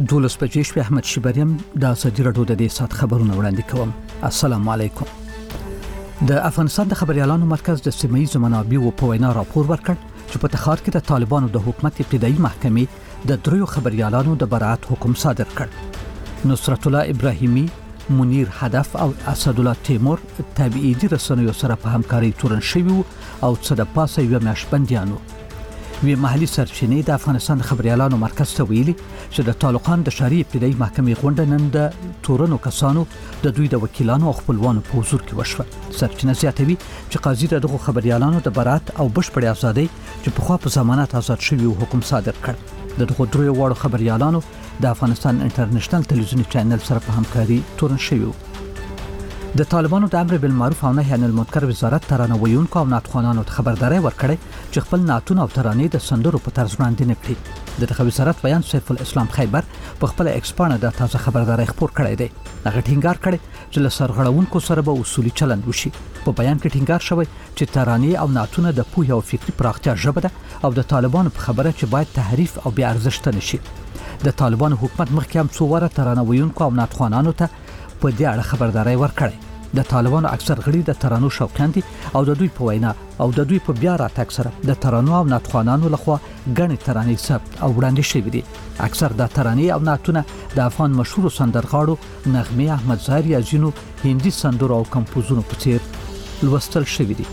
دولس بجې شپې احمد شیبریم د ازادي راډیو د دې سات خبرونه وړاندې کوم. السلام علیکم. د افغانستان د خبريالانو مرکز د سیمه‌ییزو منابعو په وینا راپور ورکړ چې په تخار کې د طالبانو د حکومت ابتدایي محکمې د دریو خبريالانو د برائت حکم صادر کړ. نصرت الله ابراهیمی، منیر هدف او اسد الله تیمور تبعیدي رسنیو سره په همکاري تورن شوي او څه د پاسه یو میاشت بنديانو. وی محلي سرچینې د افغانستان خبريالانو مرکز ته ویلي چې د طالقان د شهري ابتدایي محکمې غونډه نن د تورنو کسانو د دوی د وکیلانو او خپلوانو په حضور کې وشوه. سرچینه زیاتوي چې قاضي دغه خبريالانو د برائت او بشپړې ازادۍ چې په خوا په ضمانت آزاد شوي حکم صادر کړ. دغه درې وړو خبريالانو د افغانستان انټرنیشنل ټلویزیوني چینل سره په همکاري تورن شوي. د طالبانو د امر بالمعروف او نهي عن المنکر وزارت ترانه ویونکو او ناتخوانانو ته خبرداري ورکړې چې خپل ناتونه او ترانې د سندرو په طرز وړاندې نه کړي. د وزارت بیان سیف الاسلام خیبر په خپل ایکسپانه د تازه خبرداري خبر کړی دی. هغه ټینګار کړی چې له سرغړونکو سره به اصولي چلند وشي. په بیان کې ټینګار شوی چې ترانې او ناتونه د پوهه او فکری پراختیا ژبه ده او د طالبانو په خبره چې باید تحریف او بیا ارزښت نشي. د طالبانو حکومت مخکې هم څو واره ترانه ویونکو او ناتخوانانو ته په دې اړه خبرداري ورکړې. د طالبانو اکثر غړي د ترانو شوقیان دي او د دوی په وینا او د دوی په بیا راتګ سره د ترانو او ناتخوانانو لخوا غني ترانې ثبت او وړاندې شوي دي. اکثر د ترانې او ناتونه د افغان مشهور سندرغاړو نغمه احمد ظاهری ازینو هندي سندرو او کمپوزونو په څیر لوستل شوي دي.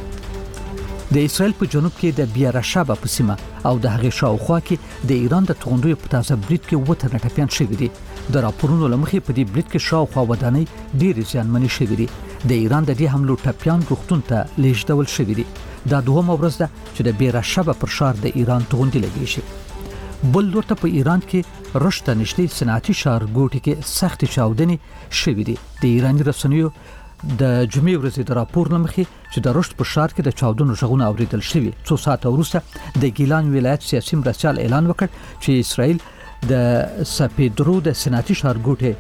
د اسرائیل په جنوب کې د بیارشابه په سیمه او د هغې شاوخوا کې د ایران د توغندیو په تازه برید کې وته ټپيان شوي دي. د راپورونو لمخې په دې برید کې شاوخوا ودانۍ ډېرې زیانمنې شوي دي. د ایران د دې حملو ټپيان روغتون ته لیږدول شوي دي. دا دوهمه ورځ ده چې د بیارشابه پر ښار د ایران توغندي لګیږي. بل لورته په ایران کې رشته نشته صنعتي ښارګوټي کې سخت چاودنې شوي دي. د ایراني رسنیو د جمعې ورځې د راپور لمخې چې د رشت په ښار کې د چاودنو غږونه اوریدل شوي. 2 ساعته وروسته د ګیلان ولایت سیاسي مرستیال اعلان وکړ چې اسرائیل د سپیدرو د صنعتي ښارګوټي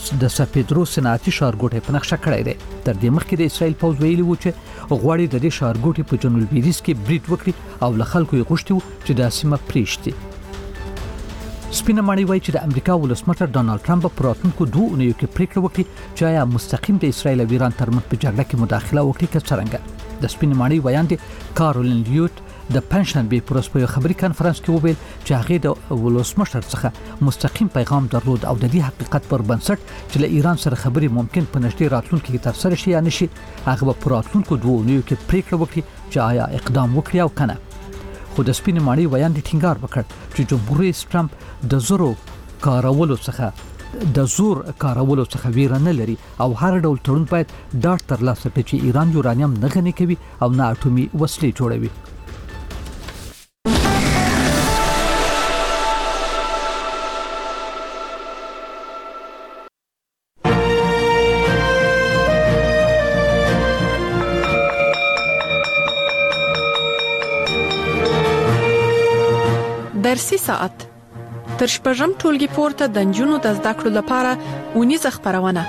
په نقشه کړی دی. تر دې مخکې د اسرائیل پوځ ویلي و چې غواړي د دې ښارګوټي په جنوب لویدیځ کې برید وکړي او له خلکو یې غوښتي چې د سیمه پریږدي. سپینه ماڼۍ وایي چې د امریکا ولسمشر ډانلډ ټرمپ په راتلونکو 2 اونیو کې پریکړه وکړي چې آیا مستقیم د اسرائیل او ایران ترمنځ په جګړه کې مداخله وکړي که څنګه. د سپینه ماڼۍ ویاندې کارولین لیوت د پنځشنبه پر ورځ په خبري کانفرنس کې وویل چې هغه د ولسمشر څخه مستقیم پیغام درلود او د دې حقیقت پر بنسټ چې له ایران سره خبري ممکن په نږدې راتلونکي کې ترسره شي یا نشي هغه په راتلونکو 2 اونیو کې پریکړه وکړي چې آیا اقدام وکړي او کنه. خو د سپینې ماڼۍ ویاندې ټینګار وکړ چې جمهور رئیس ټرمپ د زور کارولو څخه ویره نه لري او هر ډول تړون باید ډاډ ترلاسه کړي چې ایران یورانیم نه غني کوي او نه اټومي وسلې جوړوي. درسي ساعت تر شپږم ټولګي پورته د نجونو د زده کړو لپاره اونیزه خبرونه.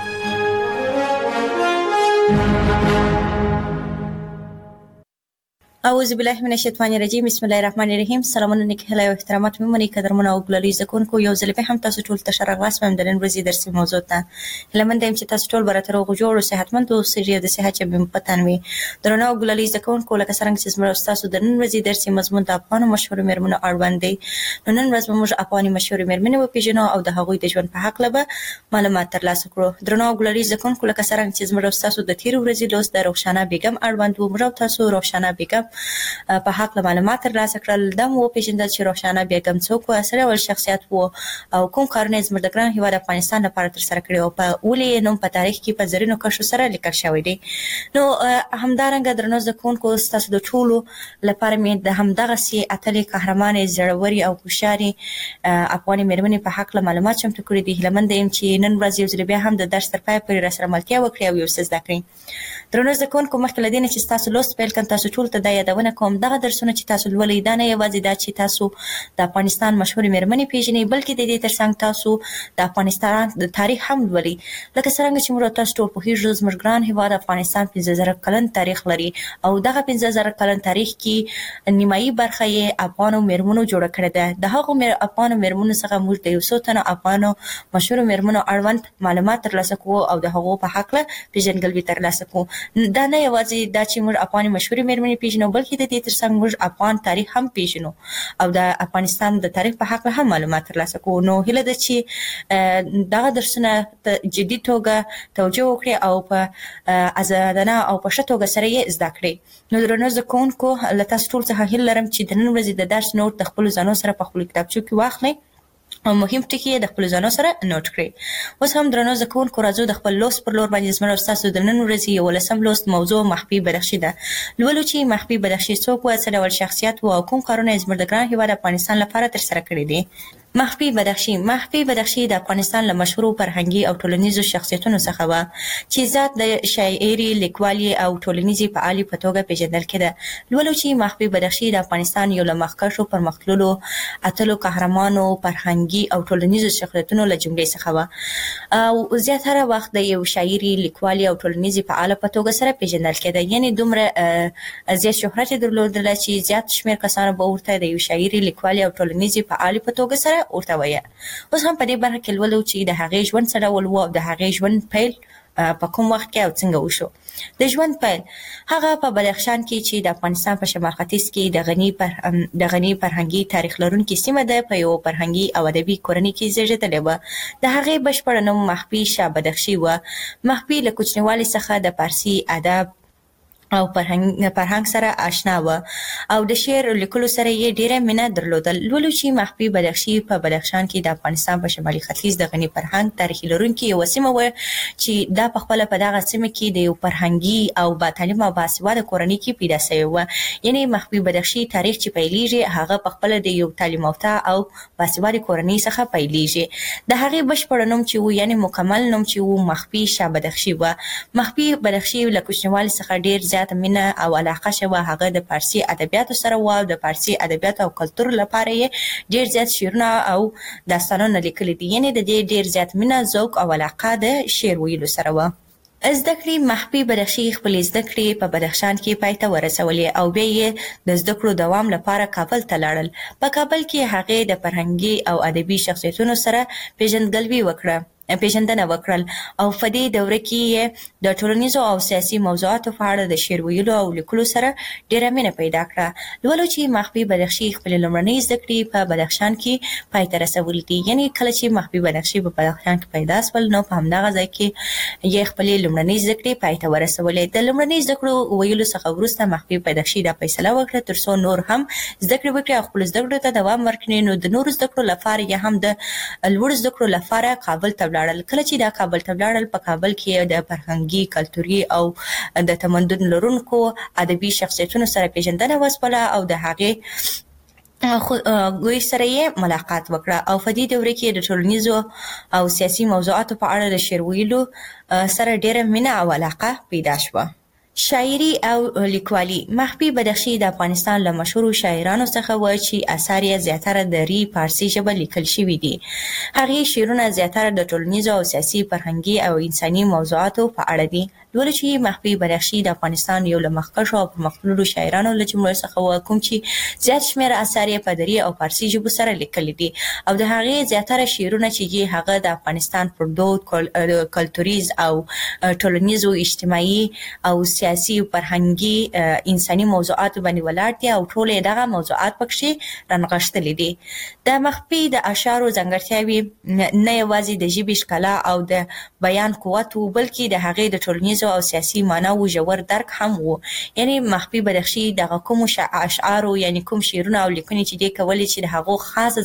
اعوذ بالله من الشیطان الرجیم. بسم الله الرحمن الرحیم. سلامونه نیک هلا او احترامات مې قدرمنه او ګلالي زکونکو یو ځل به هم تاسو ټول ته شرغواس مې د نن ورځې درسي موضوع ته لمن دیم چې تاسو ټول براتر او جوړ او صحتمند او سریه د صحت چې په پتانوي درنه او ګلالي زکونکو لکه څنګه چې زموږ تاسو د نن ورځې درسي مضمون د افغان مشهور مېرمنو اړوند دی. نن ورځ موږ افغاني مشهور مېرمنې و پیژنو او د هغوی د ژوند په حق لبه معلومات ترلاسه کړو. درنه او ګلالي زکونکو لکه څنګه چې زموږ تاسو د تیر ورځې لوست د روښانه بیگم اړوند و موږ تاسو روښانه بیگم په حق معلومات ترلاسه کړل. د مو پیژندل چې روښانه بیگم څوک و، اثر او شخصیت وو او کوم کارونه زموږ د ګران هیواد افغانستان لپاره تر سره کړی او په ولې نوم په تاریخ کې په زرینو کرښو سره لیکل شوی دی. نو همدارنګه درنو زکونکو تاسو د ټولو لپاره مې د همدغه سي اتلې قهرمانې زړوري او هوښیاري افغاني مېرمنې په حق معلومات چمتو کړي دي. هیلمن دیم چې نن ورځ یو ځل بیا هم د درس تر پای پورې راسره ملتیا وکړي او یو څه زده کړئ. درنو زکونکو مخکې له دې نه چې تاسو لوست پیل کړئ تاسو ټول ته د یادونه کوم دغه درسونه چې تاسو لولئ دا نه یوازې دا چې تاسو د افغانستان مشهور میرمنې پیژنئ بلکې د دې ترڅنګ تاسو د افغانستان د تاریخ هم لولئ لکه څنګه چې موږ تاسو ټول پوهیږو زموږ ګران هیواد افغانستان 15000 کلن تاریخ لري او دغه 15000 کلن تاریخ کې نیمایي برخه یې افغانو میرمنو جوړه کړې ده د هغو افغانو میرمنو څخه موږ د یو څو تنو افغانو مشهور میرمنو اړوند معلومات ترلاسه کوو او د هغو په حق له پیژندګلوي ترلاسه کوو دا نه یوازې دا چې موږ افغاني مشهور میرمنې پیژنو بلکې د دې ترڅنګ موږ افغان تاریخ هم پیژنو او د افغانستان د تاریخ په حق له هم معلومات ترلاسه کوو نو هیله ده چې دغه درسونه په جدي توګه توجه وکړي او په آزادانه او په ښه توګه سره یې زده کړي نو درنو زده کوونکو له تاسو ټول څخه هیله لرم چې د نن ورځې د درس نوټ د خپلو ځانو سره په خپلو کتابچو کې واخلئ او مهم ټکي د خپل ځانو سره نوٹ کړئ اوس هم درنو زده کوونکو راځو د خپل لوست پر لور باندې زموږ ستاسو د نن ورځې 11 لوست موضوع مخفي بدخشي ده لولو چې مخفي بدخشي څوک و څه ډول شخصیت و او کوم کارونه زموږ د ګران هیواد افغانستان لپاره ترسره کړي دي مخفي بدخشي د افغانستان له مشهورو فرهنګي او ټولنیزو شخصیتونو څخه و چې ذات د شاعري لیکوالي او ټولنیزي فعالي په توګه پیژندل کېده لولو چې مخفي بدخشي د افغانستان یو له مخکښو پرمختللو اتلو قهرمانو فرهنګي او ټولنیزو شخصیتونو له جملې څخه و او زیاتره وخت د یو شاعري لیکوالي او ټولنیزي فعال په توګه سره پیژندل کېده یعنی دومره زیات شهرت درلودل چې زیات شمیر کسانو به ورته د یو شاعري لیکوالي او ټولنیزي فعال په توګه سره ورته وایي اوس هم په دې برخه کې لولو چې د هغې ژوند څه ډول و او د هغې ژوند پیل په کوم وخت کې او څنګه وشو د ژوند پیل هغه په بدخشان کې چې د افغانستان په شمال ختیځ کې د غني فرهنګي تاریخ لرونکي سیمه ده په یو فرهنګي او ادبي کورنۍ کې زیږېدلې وه د هغې بشپړ نوم مخفي شاه بدخشي و مخفي له کوچنیوالي څخه د فارسي ادب او فرهنګ سره آشنا و او د شعر لیکلو سره یې ډیره مینه درلودل لولو چې مخفي بدخشي په بدخشان کې د افغانستان په شمالي ختیځ د غني فرهنګ تاریخي لرونکي یو سیمه و چې دا په خپل په دغه سیمه کې د یو فرهنګي او با تعلیم او باسواده کورنۍ کې پیدا شوی و یعنی مخفي بدخشي تاریخ چې پیلېږي هغه په خپل د یو تعلیم یافته او باسواده کورنۍ څخه پیلېږي د هغې بشپړ نوم چې و یعنی مکمل نوم چې و مخفي شاه بدخشي و مخفي بدخشي له کوچنیوالي څخه ډیر زیات مینه او علاقه شوه هغه د فارسي ادبیاتو سره و د فارسي ادبیاتو او کلتور لپاره یې ډیر زیات شعرونه او داستانونه لیکلي دي یعنی د دې ډیر زیات مینه ذوق او علاقه د شعر ویلو سره و زده کړې مخفي بدخشي خپلې زده کړې په بدخشان کې پای ته ورسولې او بیا یې د زده کړو دوام لپاره کابل ته لاړل په کابل کې هغې د فرهنګي او ادبي شخصیتونو سره پیژندنه وکړل او په دې دوره کې د ټولنیزو او سیاسي موضوعاتو په اړه د شعر ویلو او لیکلو سره ډیره مینه پیدا کړه لولو چې مخفي بدخشي خپل لومړنۍ زده کړې په بدخشان کې پای ته رسولې دي یعنی کله چې مخفي بدخشي په بدخشان کې پیدا شول نو په همدغه ځای کې یې خپل لومړنۍ زده کړې پای ته ورسولې د لومړنۍ زده کړو ویلو څخه وروسته مخفي بدخشي دا فیصله وکړه ترڅو نور هم زده کړې وکړي او خپل زده کړو ته دوام ورکړي نو د نورو زده کړو لپاره یې هم د لوړ زده کړو لپاره کابل ته لاړل کله چې دا کابل ته لاړل په کابل کې د فرهنګي کلتوري او د تمدن لرونکو ادبي شخصیتونو سره پیژندنه وسپله او د هغې ګوی سره یې ملاقات وکړه او په دې دوره کې د ټولنیزو او سیاسي موضوعاتو په اړه د شعر ویلو سره ډیره مینه او علاقه پیدا شوه شاعري او لیکوالي مخفي بدخشي د افغانستان له مشهورو شاعرانو څخه و چې اثار یې زیاتره د فارسي ژبه لیکل شوي دي هغې شعرونه زیاتره د ټولنیزو او سیاسي فرهنګي او انساني موضوعاتو په اړه دي لولو چې مخفي بدخشي د افغانستان یو له مخکښو او پرمختللو شاعرانو له جملې څخه و کوم چې زیات شمېر اثار یې په دري او فارسي ژبو سره لیکلي دي او د هغې زیاتره شعرونه چې هغه د افغانستان پر دود کلتوریز او ټولنیزو اجتماعي او سیاسي او فرهنګي انساني موضوعات باندې ولاړ دي او ټول دغه موضوعات پکې رانغښتلي دي د مخفي د اشعارو ځانګړتیاوې نه یوازې د ژبې ښکلا او د بیان قوت و بلکې د هغې د ټولنیزو او سیاسي معناوو ژور درک هم و یعنی مخفي بدخشي دغه کومو اشعارو یعنی کوم شعرونه او لیکنې چې دې کولې چې د هغو خاصه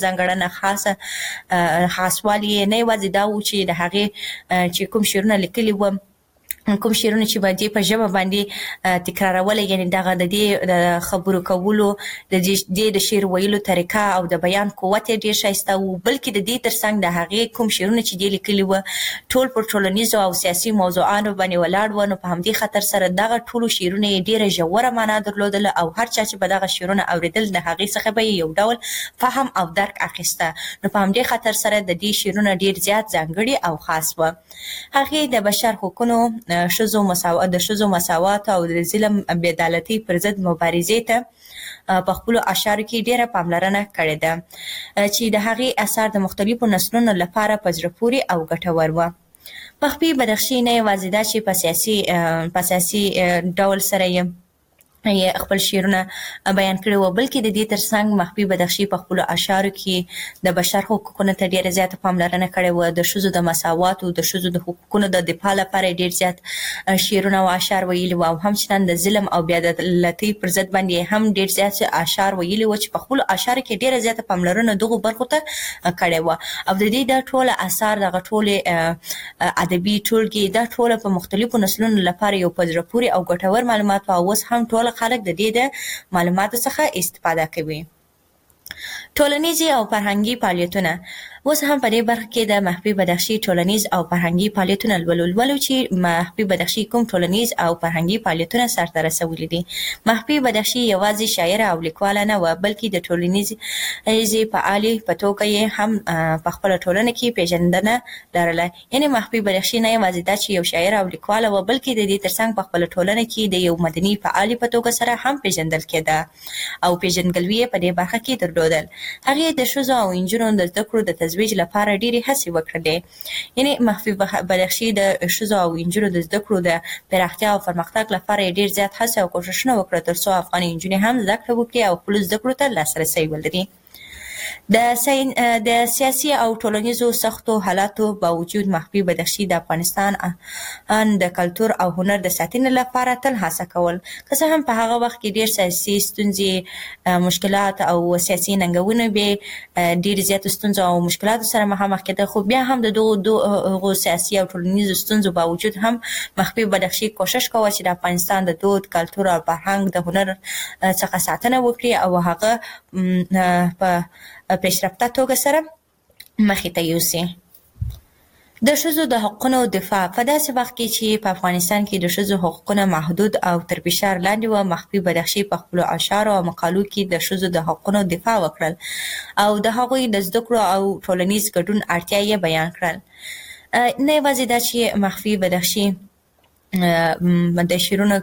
ځانګړنه خاصوالی نه یوازې دا و چې د هغې چې کوم شعرونه لیکلي و کوم شعرونه چې باندې په ژبه باندې تکرارول یعنی دغه د دې خبرو کولو د شعر ویلو طریقه او د بیان قوت ډیر شایسته وو بلکې د دې ترڅنګ د هغې کوم شعرونه چې دی لیکلي و ټول پر ټولنیزو او سیاسي موضوعاتو باندې ولاړ و نو په همدې خاطر سره دغه ټول شعرونه ډیره ژوره معنا درلودله او هر چا چې په دغه شعرونه اوریدل د هغې څخه به یو ډول فهم او درک اخیسته نو په همدې خاطر سره د دې شعرونه ډیر زیات ځانګړي او خاص و هغې د بشر حقوقو د ښځو مساوات او د ظلم بې عدالتۍ پر ضد مبارزې ته په خپلو اشعارو کې ډیره پاملرنه کړې ده چې د هغې اثار د مختلفو نسلونو لپاره په زړه پورې او ګټور و. مخفي بدخشي نه یوازې دا چې په سیاسي ډول سره یې خپل شعرونه بیان کړي وو بلکې د دې ترڅنګ مخفي بدخشي په خپلو اشعارو کې د بشر حقوقو ته ډیره زیاته پاملرنه کړې وه د ښځو د مساوات او د ښځو د حقوقو د دفاع لپاره ډیر زیات شعرونه او اشعار ویلي وو او همچنان د ظلم او بې عدالتۍ پر ضد باندې هم ډیر زیات اشعار ویلي وو چې په خپلو اشعارو کې ډیره زیاته پاملرنه دغو برخو ته کړې وه او د دې د ټوله اثار دغه ټولې ادبي ټولګې دا ټوله په مختلفو نسلونو لپاره یو په زړه پورې او ګټور معلومات او اوس هم ټول خلک د دې د معلوماتو څخه استفاده کوي. ټولنیزي او فرهنګي فعالیتونه اوس هم په دې برخه کې د مخفي بدخشي ټولنیز او فرهنګي فعالیتونه لولو چې مخفي بدخشي کوم ټولنیز او فرهنګي فعالیتونه سرته رسولي دي. مخفي بدخشي یوازې شاعره او لیکواله نه و بلکې د ټولنیزې فعالې په توګه یې هم په خپله ټولنه کې پیژندنه لرله. یعنې مخفي بدخشي نه یوازې دا چې یو شاعره او لیکواله وه بلکې د دې ترڅنګ په خپله ټولنه کې د یو مدني فعالې په توګه سره هم پیژندل کېده او پیژندګلوي یې په دې برخه کې درلودل. هغې د ښځو او نجونو د زده کړو د تزویج لپاره ډېرې هڅې وکړلې. یعنې مخفي بدخشي د ښځو او نجونو د زده کړو د پراختیا او پرمختګ لپاره یې ډېر زیات هڅې او کوښښونه وکړه تر څو افغاني نجونې هم زده کړه وکړي او خپلو زده کړو ته لاسرسی ولري. د سیاسي او ټولنیزو سختو حالاتو باوجود مخفي بدخشي د افغانستان د کلتور او هنر د ساتنې لپاره تل هڅه کول که څه هم په هغه وخت کې ډېر سیاسي ستونزې مشکلات او سیاسي ننګونې به ډېرې زیاتو ستونزو او مشکلاتو سره مخامخ کېدل خو بیا هم د دغو سیاسي او ټولنیزو ستونزو باوجود هم مخفي بدخشي کوښښ کوه چې د افغانستان د دود کلتور او فرهنګ د هنر څخه ساتنه وکړي او هغه په پیشرفته توګه سره مخې ته یوسي. د ښځو د حقونو دفاع په داسې وخت کې چې په افغانستان کې د ښځو حقونه محدود او تر فشار لاندې وه مخفي بدخشي په خپلو اشعارو او مقالو کې د ښځو د حقونو دفاع وکړل او د هغوی د زده کړو او ټولنیز ګډون اړتیا یې بیان کړل. نه یوازې دا چې مخفي بدخشي د شعرونو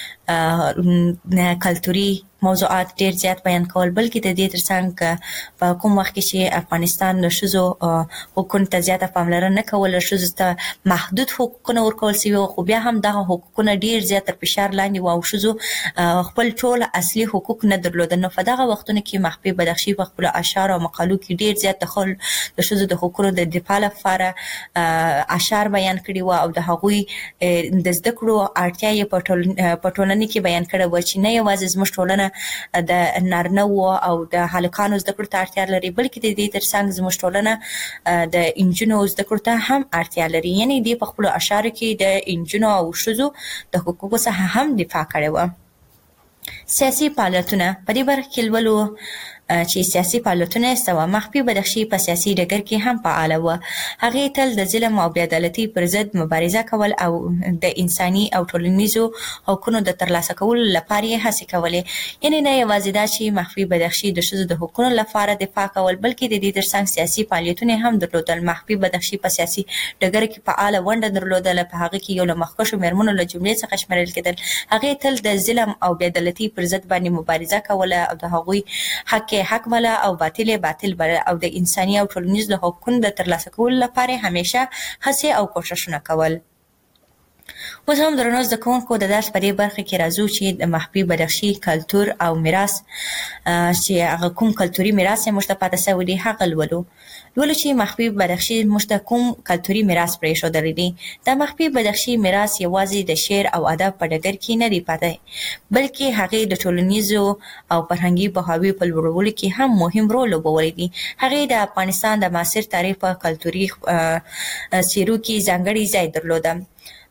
کې کلتوري موضوعات ډیر زیات بیان کول بلکې د دې ترڅنګ په کوم وخت کې چې افغانستان د ښځو حقوقو ته زیاته پاملرنه نه کوله ښځو ته محدود حقوقونه ورکول سوي خو بیا هم دغه حقوقونه ډیر زیات تر فشار لاندې وو او ښځو خپل ټول اصلي حقوق نه درلودل. نو په دغه وختونو کې مخفي بدخشي په خپلو اشعارو او مقالو کې ډیر زیات د ښځو د حقوقو د دفاع لپاره اشعار بیان کړي وو او د هغوی د زده کړو اړتیا یې په ټولنه کې بیان کړې وه چې نه یوازې زموږ ټولنه د نارینه‌وو او د هلکانو زده کړو ته اړتیا لري بلکې د دې ترڅنګ زموږ ټولنه د نجونو زده کړو ته هم اړتیا لري. یعنې دوی په خپلو اشعارو کې د نجونو او ښځو د حقوقو څخه هم دفاع کړې وه. سیاسي فعالیتونه په دې برخه کې لولو چې سیاسي فعالیتونه سوه. مخفي بدخشي په سیاسي ډګر کې هم فعاله وه. هغې تل د ظلم او بې عدالتۍ پر ضد مبارزه کول او د انساني او ټولنیزو حقونو د ترلاسه کولو لپاره یې هڅې کولې. یعنې نه یوازې دا چې مخفي بدخشي د ښځو د حقونو لپاره دفاع کول بلکې د دې ترڅنګ سیاسي فعالیتونه هم درلودل. مخفي بدخشي په سیاسي ډګر کې فعاله ونډه درلودله. په هغه کې یو له مخکښو مېرمنو له جملې څخه شمیرل کېدل. هغې تل د ظلم او بې عدالتۍ پر ضد باندې مبارزه کوله او د هغوی حق بله او باطل بله او د انساني او ټولنیزو حقوقو د ترلاسه کولو لپاره همیشه هڅې او کوښښونه کول. اوس هم درنو زده کوونکو د درس په دې برخه کې راځو چې د مخفي بدخشي کلتور او میراث چې هغه کوم کلتوري میراث یې موږ ته پاته سوی دی هغه لولو چې مخفي بدخشي موږ ته کوم کلتوري میراث پرېښودلی دی. دا مخفي بدخشي میراث یوازې د شعر او ادب په ډګر کې نه دی پاته بلکې هغې د ټولنیزو او فرهنګي پوهاوي په لوړولو کې هم مهم رول لوبولی دی. هغې د افغانستان د معاصر تاریخ په کلتوري څیرو کې ځانګړی ځای درلوده.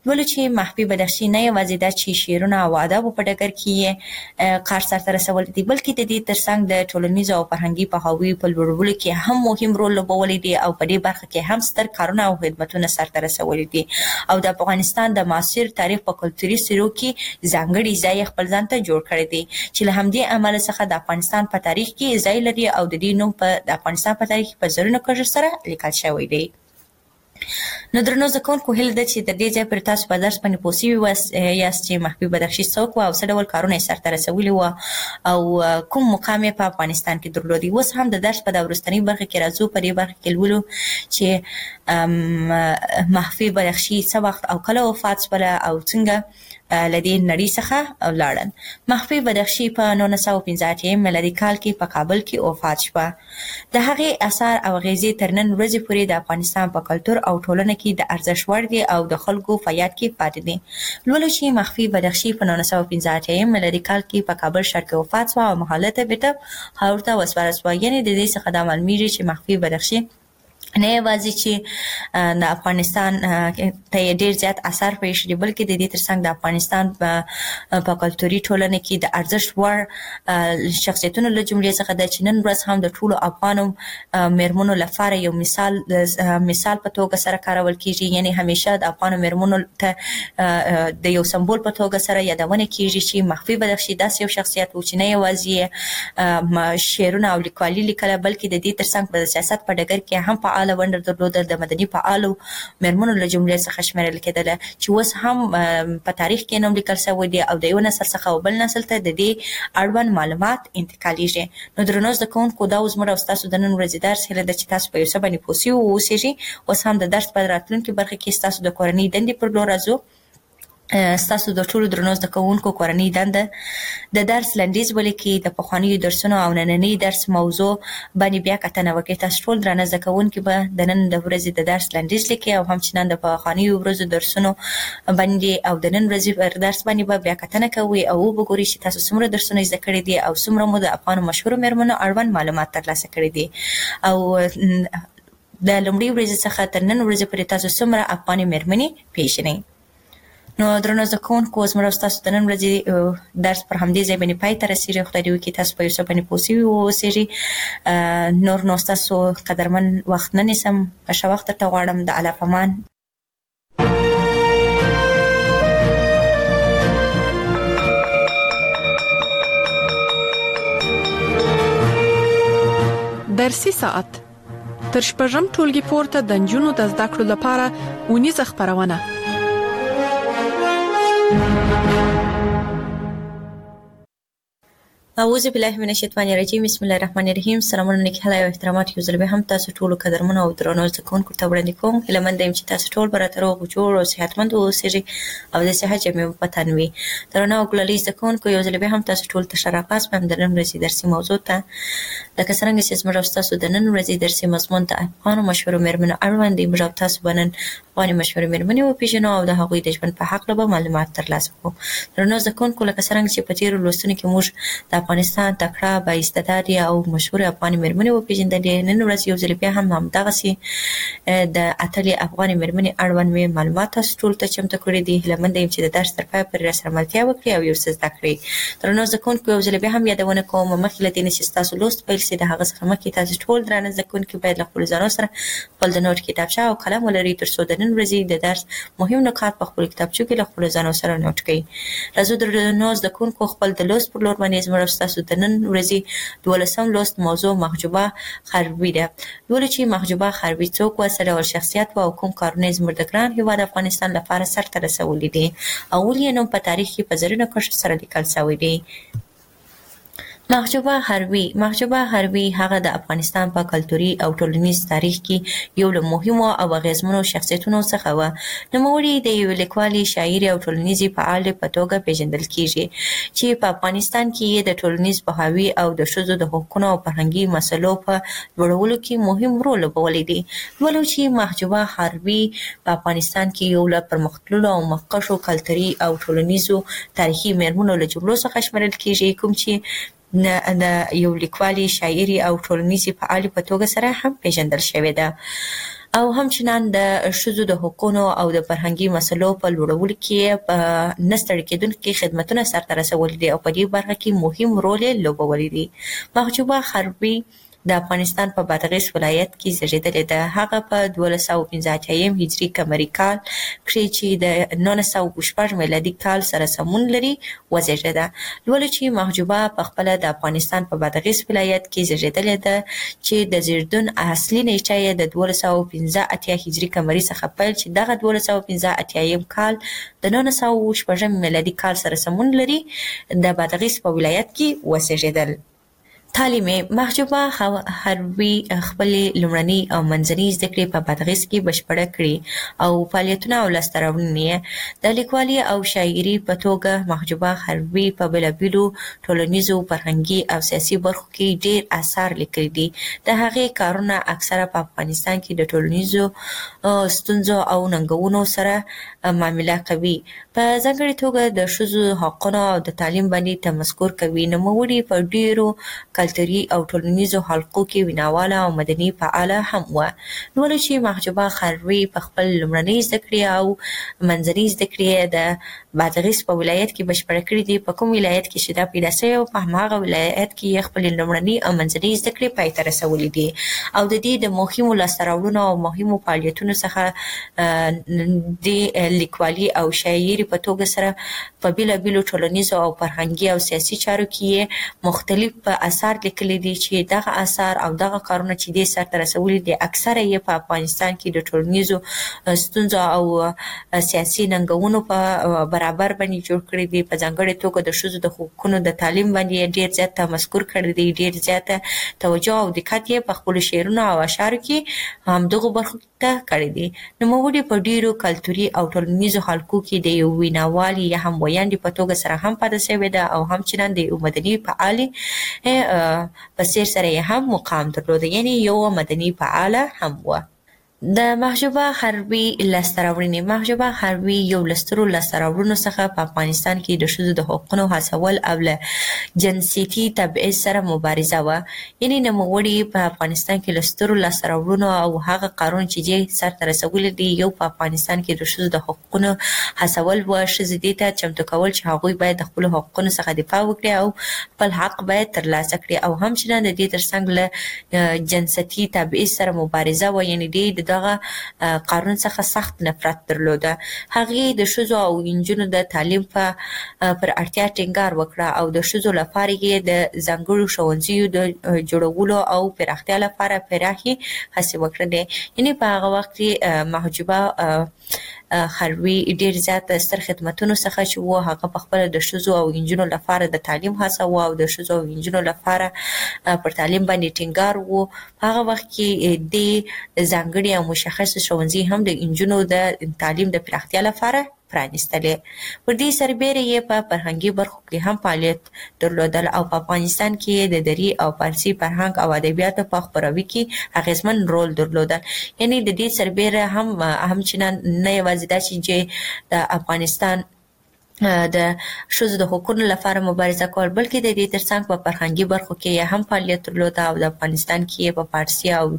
ولې چې محبي بدخشي نه یوازې د چی شیرونه او آداب په ډګر کې کار سره رسول دي بلکې د دې ترڅنګ د ټولنیز او فرهنګي پوهاوي په لوړولو کې هم مهم رول لوبولی دی او په دې برخه کې هم ستر کارونه او خدمتونه سره رسولي دي او د افغانستان د معاصر تاریخ په کلتوري سیرو کې ځانګړي ځای خپل ځان ته جوړ کړی دی چې له همدې امله څخه د افغانستان په تاریخ کې ځای لري او د دې نوم په د افغانستان په تاریخ په زرینو کرښو سره لیکل شوی دی. نو درنو زده کوونکو هیله ده چې د دې ځای پر تاسو په درس باندې پوه سوي یاست چې محبي بدخشي څوک و او څه ډول کارونه یې سرته رسولي وو او کوم مقام یې په افغانستان کې درلودی. اوس هم د درس په دا وروستنۍ برخه کې راځو په دې برخه کې لولو چې محبي بدخشي څه وخت او کله وفات شوله او څنګه لدې نړۍ څخه لاړل. محبي بدخشي په 1985 میلادي کال کې په کابل کې وفات شوه. د هغې آثار او اغیزې تر نن ورځې پورې د افغانستان په کلتور او ټولنه کې د ارزښت وړ دي او د خلکو په یاد کې پاتې دي. لولو چې محبي بدخشي په 1985 میلادي کال کې په کابل ښار کې وفات شوه او محله ته بیرته خاورو ته وسپارل شوه. یعنې د دې څخه دا معلومیږي چې محبي بدخشي نه یوازې چې د افغانستان ته ډېر زیات اثر پرېښی دی بلکې د دې ترڅنګ د افغانستان په کلتوري ټولنه کې د ارزښت وړ شخصیتونو له جملې څخه ده چې نن ورځ هم د ټولو افغانو میرمنو لپاره یو مثال په توګه سره کارول کیږي. یعنې همیشه د افغانو میرمنو ته د یو سمبول په توګه سره یادونه کیږي چې محبي بدخشي داسې یو شخصیت و چې نه یوازې شعرونه او لیکوالي لیکله بلکې د دې ترڅنګ په سیاست په ډګر کې هم فعاله ونډه درلوده. د مدني فعالو میرمنو له جملې څخه شمیرل کېدله چې اوس هم په تاریخ کې نوم لیکل شوی دی او د یو نسل څخه بل نسل ته د دې اړوند معلومات انتقالیږي. نو درنو زده کوونکو دا اوس زموږ او ستاسو د نن ورځې درس هیله ده چې تاسو په یو څه باندې پوه سوي واوسیږئ. اوس هم د درس په راتلونکي برخه کې ستاسو د کورنۍ دندې پر لور راځو. ستاسو د ټولو درنو زده کوونکو کورنۍ دنده د درس لنډیز ولیکئ، د پخوانیو درسونو او نننۍ درس موضوع باندې بیا کتنه وکړئ. تاسو ټول درنه زده کوونکي به د نن د ورځې د درس لنډیز لیکئ او همچنان د پخوانیو ورځو درسونو باندې او د نن ورځې پر درس باندې به بیا کتنه کوئ او وګورئ چې تاسو څومره درسونه زده کړي دي او څومره مو د افغانو مشهورو میرمنو اړوند معلومات ترلاسه کړي دي او د لومړۍ ورځې څخه تر نن ورځې پورې تاسو څومره افغاني میرمنې پیژنئ. نو درنو زده کوونکو زموږ او ستاسو د نن ورځې درس پر همدې ځای باندې پای ته رسېږي. خدای دې وکړي تاسو په یو څه باندې پوه سوي واوسېږئ. نور نو ستاسو قدرمن وخت نه نیسم، ښه وخت درته غواړم. د الله په امان. درسي ساعت تر شپږم ټولګي پورته د نجونو د زده کړو لپاره اونیزه خپرونه. اعوذ بالله من الشیطان الرجیم. بسم الله الرحمن الرحیم. سلامونه نیک هیله او احترامات یو ځل به هم تاسو ټول قدرمنو او درنو زده کوونکو ته وړاندې کوم. هیله مند یم چې تاسو ټول به راته روغ جوړ او صحتمند اوسئ او د صحت جامې په تن وي. درنو او ګلالي زده کوونکو یو ځل به هم تاسو ټول ته ښه راغلاست په د نن ورځې درسي موضوع ته. لکه څرنګه چې زموږ او ستاسو د نن ورځې درسي مضمون د افغانو مشهورو میرمنو اړوند دی. موږ او تاسو به نن افغاني مشهورې میرمنې وپېژنو او د هغوی د ژوند په هکله به معلومات ترلاسه کړو. درنو زده کوونکو لکه څرنګه چې په تېرو لوستونو کې موږ د افغانستان تکړه بااستعداده او مشهور افغاني میرمنې وپېژندلې، نن ورځ یو ځل بیا هم همدغسې د اتلې افغاني میرمنې اړوند مې معلومات تاسو ټولو ته چمتو کړي دي. هیله منده یم چې د درس تر پایه پورې راسره ملتیا وکړئ او یو څه زده کړئ. درنو زده کوونکو یو ځل بیا هم یادونه کوم مخکې له دې نه چې ستاسو لوست پیل شي د هغه څخه مخکې تاسو ټول درانه زده کوونکي باید له خپلو ځانو سره خپل د نوټ کتابچه او قلم ولرئ تر څو د نن ورځې د درس مهم نکات په خپلو کتابچو کې له خپلو ځانو سره نوټ کړئ. راځو درنو زده کوونکو خپل د لوست پر لور باندې زموږ او ستاسو د نن ورځې 12 لوست موضوع محجوبه خربي ده. لولو چې محجوبه خربي څوک و، څه ډول شخصیت و او کوم کارونه یې زموږ د ګران هېواد افغانستان لپاره سرته رسولي دي او ولې یې نوم په تاریخ کې په زرینو کرښو سره لیکل شوی دی. محجوبه خربي هغه د افغانستان په کلتوري او ټولنیز تاریخ کې یو له مهمو او اغیزمنو شخصیتونو څخه و. نوموړې د یوې لیکوالې، شاعرې او ټولنیزې فعالې په توګه پیژندل کیږي چې په افغانستان کې یې د ټولنیز پوهاوي او د ښځو د حقونو او فرهنګي مسلو په لوړولو کې مهم رول لوبولی دی. ولو چې محجوبه خربي په افغانستان کې یو له پرمختللو او مخکښو کلتوري او ټولنیزو تاریخي میرمنو له جملو څخه شمیرل کیږي، کوم چې د یو لیکوالې، شاعرې او ټولنیزې فعالې په توګه سره هم پیژندل شوې ده. او همچنان د ښځو د حقوقو او د فرهنګي مسلو په لوړولو کې په نستړي کېدونکو خدماتونه سرته رسولي دي او په دې برخه کې مهم رول لوبولی دي. محجوبه حربي د افغانستان په بادغیس ولایت کې زیږیدلې ده. هغه په 1285 هجري قمري کال کې چې د 1906 میلادي کال سره سمون لري وزیږیده. لولو چې محجوبه په خپل د افغانستان په بادغیس ولایت کې زیږیدلې ده چې د زیږدون اصلي نیټه یې د 1285 هجري قمري څخه پیل چې دغه 1285 کال د 1906 میلادي کال سره سمون لري د بادغیس په ولایت کې وزیږیدل. تعلیم محجوبه حربي خپل لومړني او منځني زده کړې په بادغیس کې بشپړه کړې او فعالیتونه او لاسته راوړنې د لیکوالي او شاعري په توګه محجوبه حربي په بېلابېلو ټولنیزو فرهنګي او سیاسي برخو کې ډېر آثار لیکلي دي. د هغې کارونه اکثره په افغانستان کې د ټولنیزو ستونزو او ننګونو سره معامله کوي. په ځانګړې توګه د ښځو حقونو او د تعلیم باندې تمسکر کوي. نوموړي په ډېرو کلتوري او ټولنیزو حلقو کې ویناواله او مدني فعاله هم وه. نو چې محجوبه حربي په خپل لومړنۍ زده کړې او منځنۍ زده کړې د بادغیس په ولایت کې بشپړه کړې دي. په کوم ولایت کې چې دا پیدا شوې او په هماغه ولایت کې خپل لومړنۍ او منځنۍ زده کړې پای ته رسولې دي او د دې د مهمو لاسته راوړنو او مهمو فعالیتونو څخه د لیکوالي او شاعري په توګه سره په بېلابېلو ټولنیزو او فرهنګي او سیاسي چارو کې مختلف آثار لیکلي دي چې دغه آثار او دغه کارونه چې دې سرته رسولي دي اکثره یې په افغانستان کې د ټولنیزو ستونزو او سیاسي ننګونو په برابر باندې جوړ کړي دي. په ځانګړې توګه د ښځو د حقوقو د تعلیم باندې ډېر زیات تمسکر کړی دی. ډېر زیاته توجه او دقت یې په خپلو شعرونو او اشعارو کې همدغو برخو ته کړی دی. نوموړي په ډېرو کلتوري او ټولنیزو حلقو کې د یو ویناوال یا هم ویاندې په توګه سره هم پاتې شوې ده او همچنان د یو مدني فعالې په څیر سره یې هم مقام درلوده، یعنی یو مدني فعاله هم وه. د محجوبه حربي لاسته راوړنې. محجوبه حربي یو له سترو لاسته راوړنو څخه په افغانستان کې د ښځو د حقونو هڅول او له جنسیتي تبعیض سره مبارزه وه. یعنې نوموړي په افغانستان کې له سترو لاسته راوړنو او هغه کارونه چې دې سرته رسولي دي، یو په افغانستان کې د ښځو د حقونو هڅول وه. ښځې دې ته چمتو کول چې هغوی باید د خپلو حقونو څخه دفاع وکړي او خپل حق باید ترلاسه کړي او همچنان د دې ترڅنګ له جنسیتي تبعیض سره مبارزه وه. یعنې دې دغه قانون څخه سخت نفرت درلوده. هغې د ښځو او نجونو د تعلیم پر اړتیا ټینګار وکړه او د ښځو لپاره یې د ځانګړو ښوونځیو د جوړولو او پراختیا لپاره پراخې هڅې وکړلې. یعنې په هغه وخت کې محجوبه حربي ډېر زیات ستر خدمتونو څخه چې و هغه په خپله د ښځو او نجونو لپاره د تعلیم هڅه وه او د ښځو او نجونو لپاره پر تعلیم باندې ټینګار و. په هغه وخت کې د ځانګړي او مشخص ښوونځي هم د نجونو د تعلیم د پراختیا لپاره پرانیستلې. پر دې سربیره یې په فرهنګي برخو کې هم فعالیت درلودل او په افغانستان کې د دري او فارسي فرهنګ او ادبیاتو په خپرولو کې اغیزمن رول درلودل. یعنې د دې سربیره همچنان نه یوازې دا چې د افغانستان د ښځو د حقوقو لپاره مبارزه کول، بلکې د دې ترڅنګ په فرهنګي برخو کې هم فعالیت درلوده او د افغانستان کې په فارسي او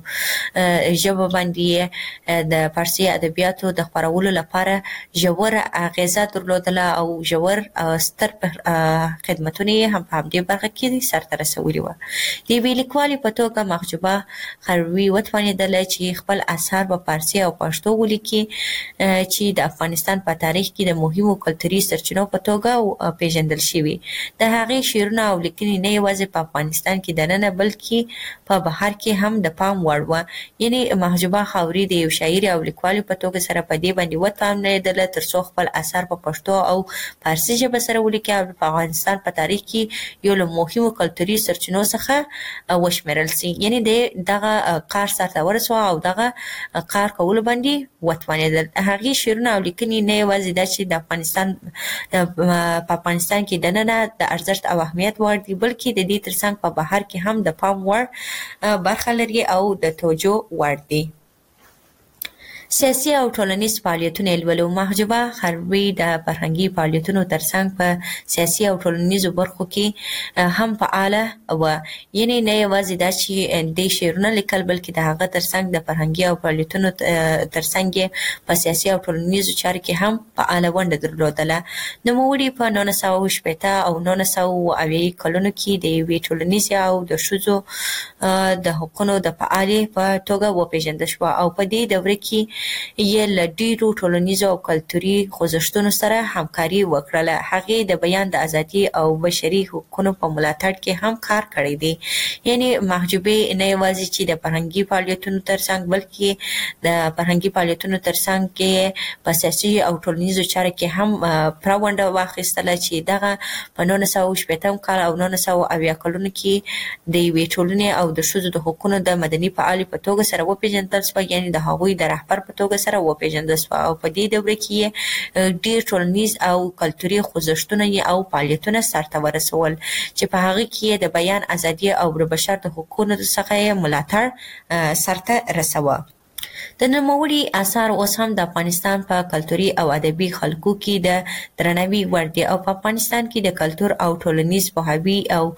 ژبه باندې د فارسي ادبیاتو د خپرولو لپاره ژور اغیزه درلودله او ژور ستر خدمتونه یې هم په همدې برخه کې سرته رسولي وه. د یوې لیکوالې په توګه محجوبه حربي وتوانېدله چې خپل اثار په فارسي او پښتو ولیکي چې د افغانستان په تاریخ کې د مهمو کلتوري سرچینو په توګه پیژندل شوي. د هغې شعرونه او لیکنې نه یوازې په افغانستان کې دننه بلکې په بهر کې هم د پام وړ وه. یعنې محجوبه حربي د یو شاعر او لیکوالې په توګه سره په دې باندې وتوانېدله ترڅو خپل اثار په پښتو او فارسي ژبه سره ولیکي او په افغانستان په تاریخ کې یو له مهمو کلتوري سرچینو څخه وشمېرل سي. یعنې دغه کار سرته ورسوه او دغه کار کولو باندې وتوانېدل. هغې شعرونه او لیکنې نه یوازې دا چې د افغانستان په افغانستان کې دننه د ارزښت او اهمیت وړ دي، بلکې د دې ترڅنګ په بهر کې هم د پام وړ برخه لري او د توجه وړ دي. سیاسي او ټولنیز فعالیتونه لولو. محجوبه خربي د فرهنګي فعالیتونو ترڅنګ په سیاسي او ټولنیزو برخو کې هم فعاله و. یعنی نه یوازې دا چې د شعرونه لیکل بلکې د هغه ترڅنګ د فرهنګي او فعالیتونو ترڅنګ په سیاسي او ټولنیزو چارو کې هم فعاله ونډه درلودله. نوموړي په 1960 او 1980 کلونو کې د یوې ټولنیزې او د ښځو د حقوقو د فعالې په توګه وپېژندل شوه او په دې دوره کې یې له ډېرو ټولنیزو او کلتوري خوځښتونو سره همکاري وکړله. هغې د بیان د ازادي او بشري حقوقو په ملاتړ کې هم کار کړی دی. یعنی محجوبې نه یوازې چې د فرهنګي فعالیتونو ترڅنګ بلکې د فرهنګي فعالیتونو ترڅنګ کې په سیاسي او ټولنیزو چارو کې هم پوره ونډه واخیستله چې دغه په 1960 کال او 1980 کلونو کې د یوې ټولنې او د ښځو د حقوقو د مدني فعالې په توګه سره وپېژندل شوه. یعنی د هغوی د رهبر په توګه سره وپېژندل شوه او په دې دوره کې ډېر ټولنیز او کلتوري خوځښتونه او فعالیتونه سرته ورسول چې په هغه کې د بیان ازادي او د بشر د حقوقو څخه یې ملاتړ سرته رسوه. د نوموړي آثار اوس هم د افغانستان په کلتوري او ادبي خلکو کې د درناوي وړ دي او په افغانستان کې د کلتور او ټولنیز پوهاوي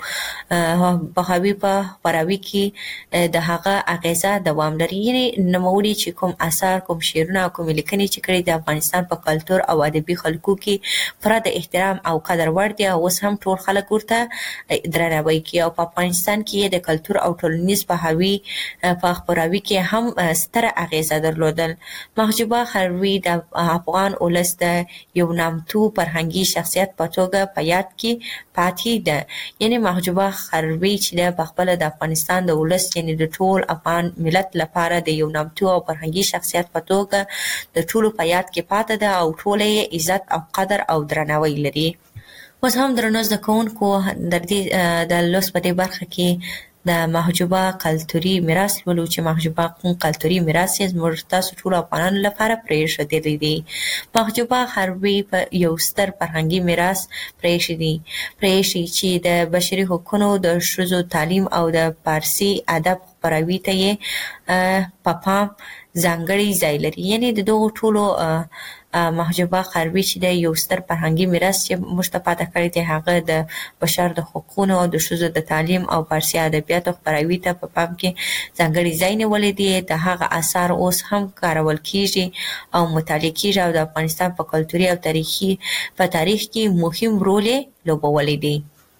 په خپراوي کې د هغه اغیزه دوام لري. یعنی نوموړي چې کوم آثار، کوم شعرونه او کوم لیکنې چې کړي د افغانستان په کلتور او ادبي خلکو کې پوره د احترام او قدر وړ دي او اوس هم ټول خلک ورته درناوی کوي او په افغانستان کې د کلتور او ټولنیز پوهاوي په خپراوي کې هم ستره اغیزه درلودل. محجوبه خربي د افغان ولس د یو نامتو فرهنګي شخصیت په توګه په یاد کې پاتې ده. یعنی محجوبه خربي چې د خپل د افغانستان د ولس یعنی د ټول افغان ملت لپاره د یو نامتو او فرهنګي شخصیت په توګه د ټولو په یاد کې پاتې ده او ټول یې عزت او قدر او درناوی لري. اوس هم درنو زده کوونکو د لوست په دې برخه کې د محجوبه کلتوري میراث ولو چې محجوبه کوم کلتوري میراث یې زموږ تاسو ټول افغانانو لپاره پرېښودلی دی. محجوبه خربي په یو ستر فرهنګي میراث پرېښي چې د بشري حقوقو، د ښځو تعلیم او د فارسي ادب خپراوي ته یې په پام ځانګړی ځای لري. یعنی د دغو ټولو محجوبه خربي چې د یو ستر فرهنګي میراث چې موږ ته پاته کړی دی هغه د بشر د حقوقو او د ښځو د تعلیم او فارسي ادبیاتو خپراوي ته په پام کې ځانګړی ځای نیولی دی. د هغه آثار اوس هم کارول کیږي او مطالعه کیږي او د افغانستان په کلتوري او تاریخ کې مهم رول یې لوبولی دی.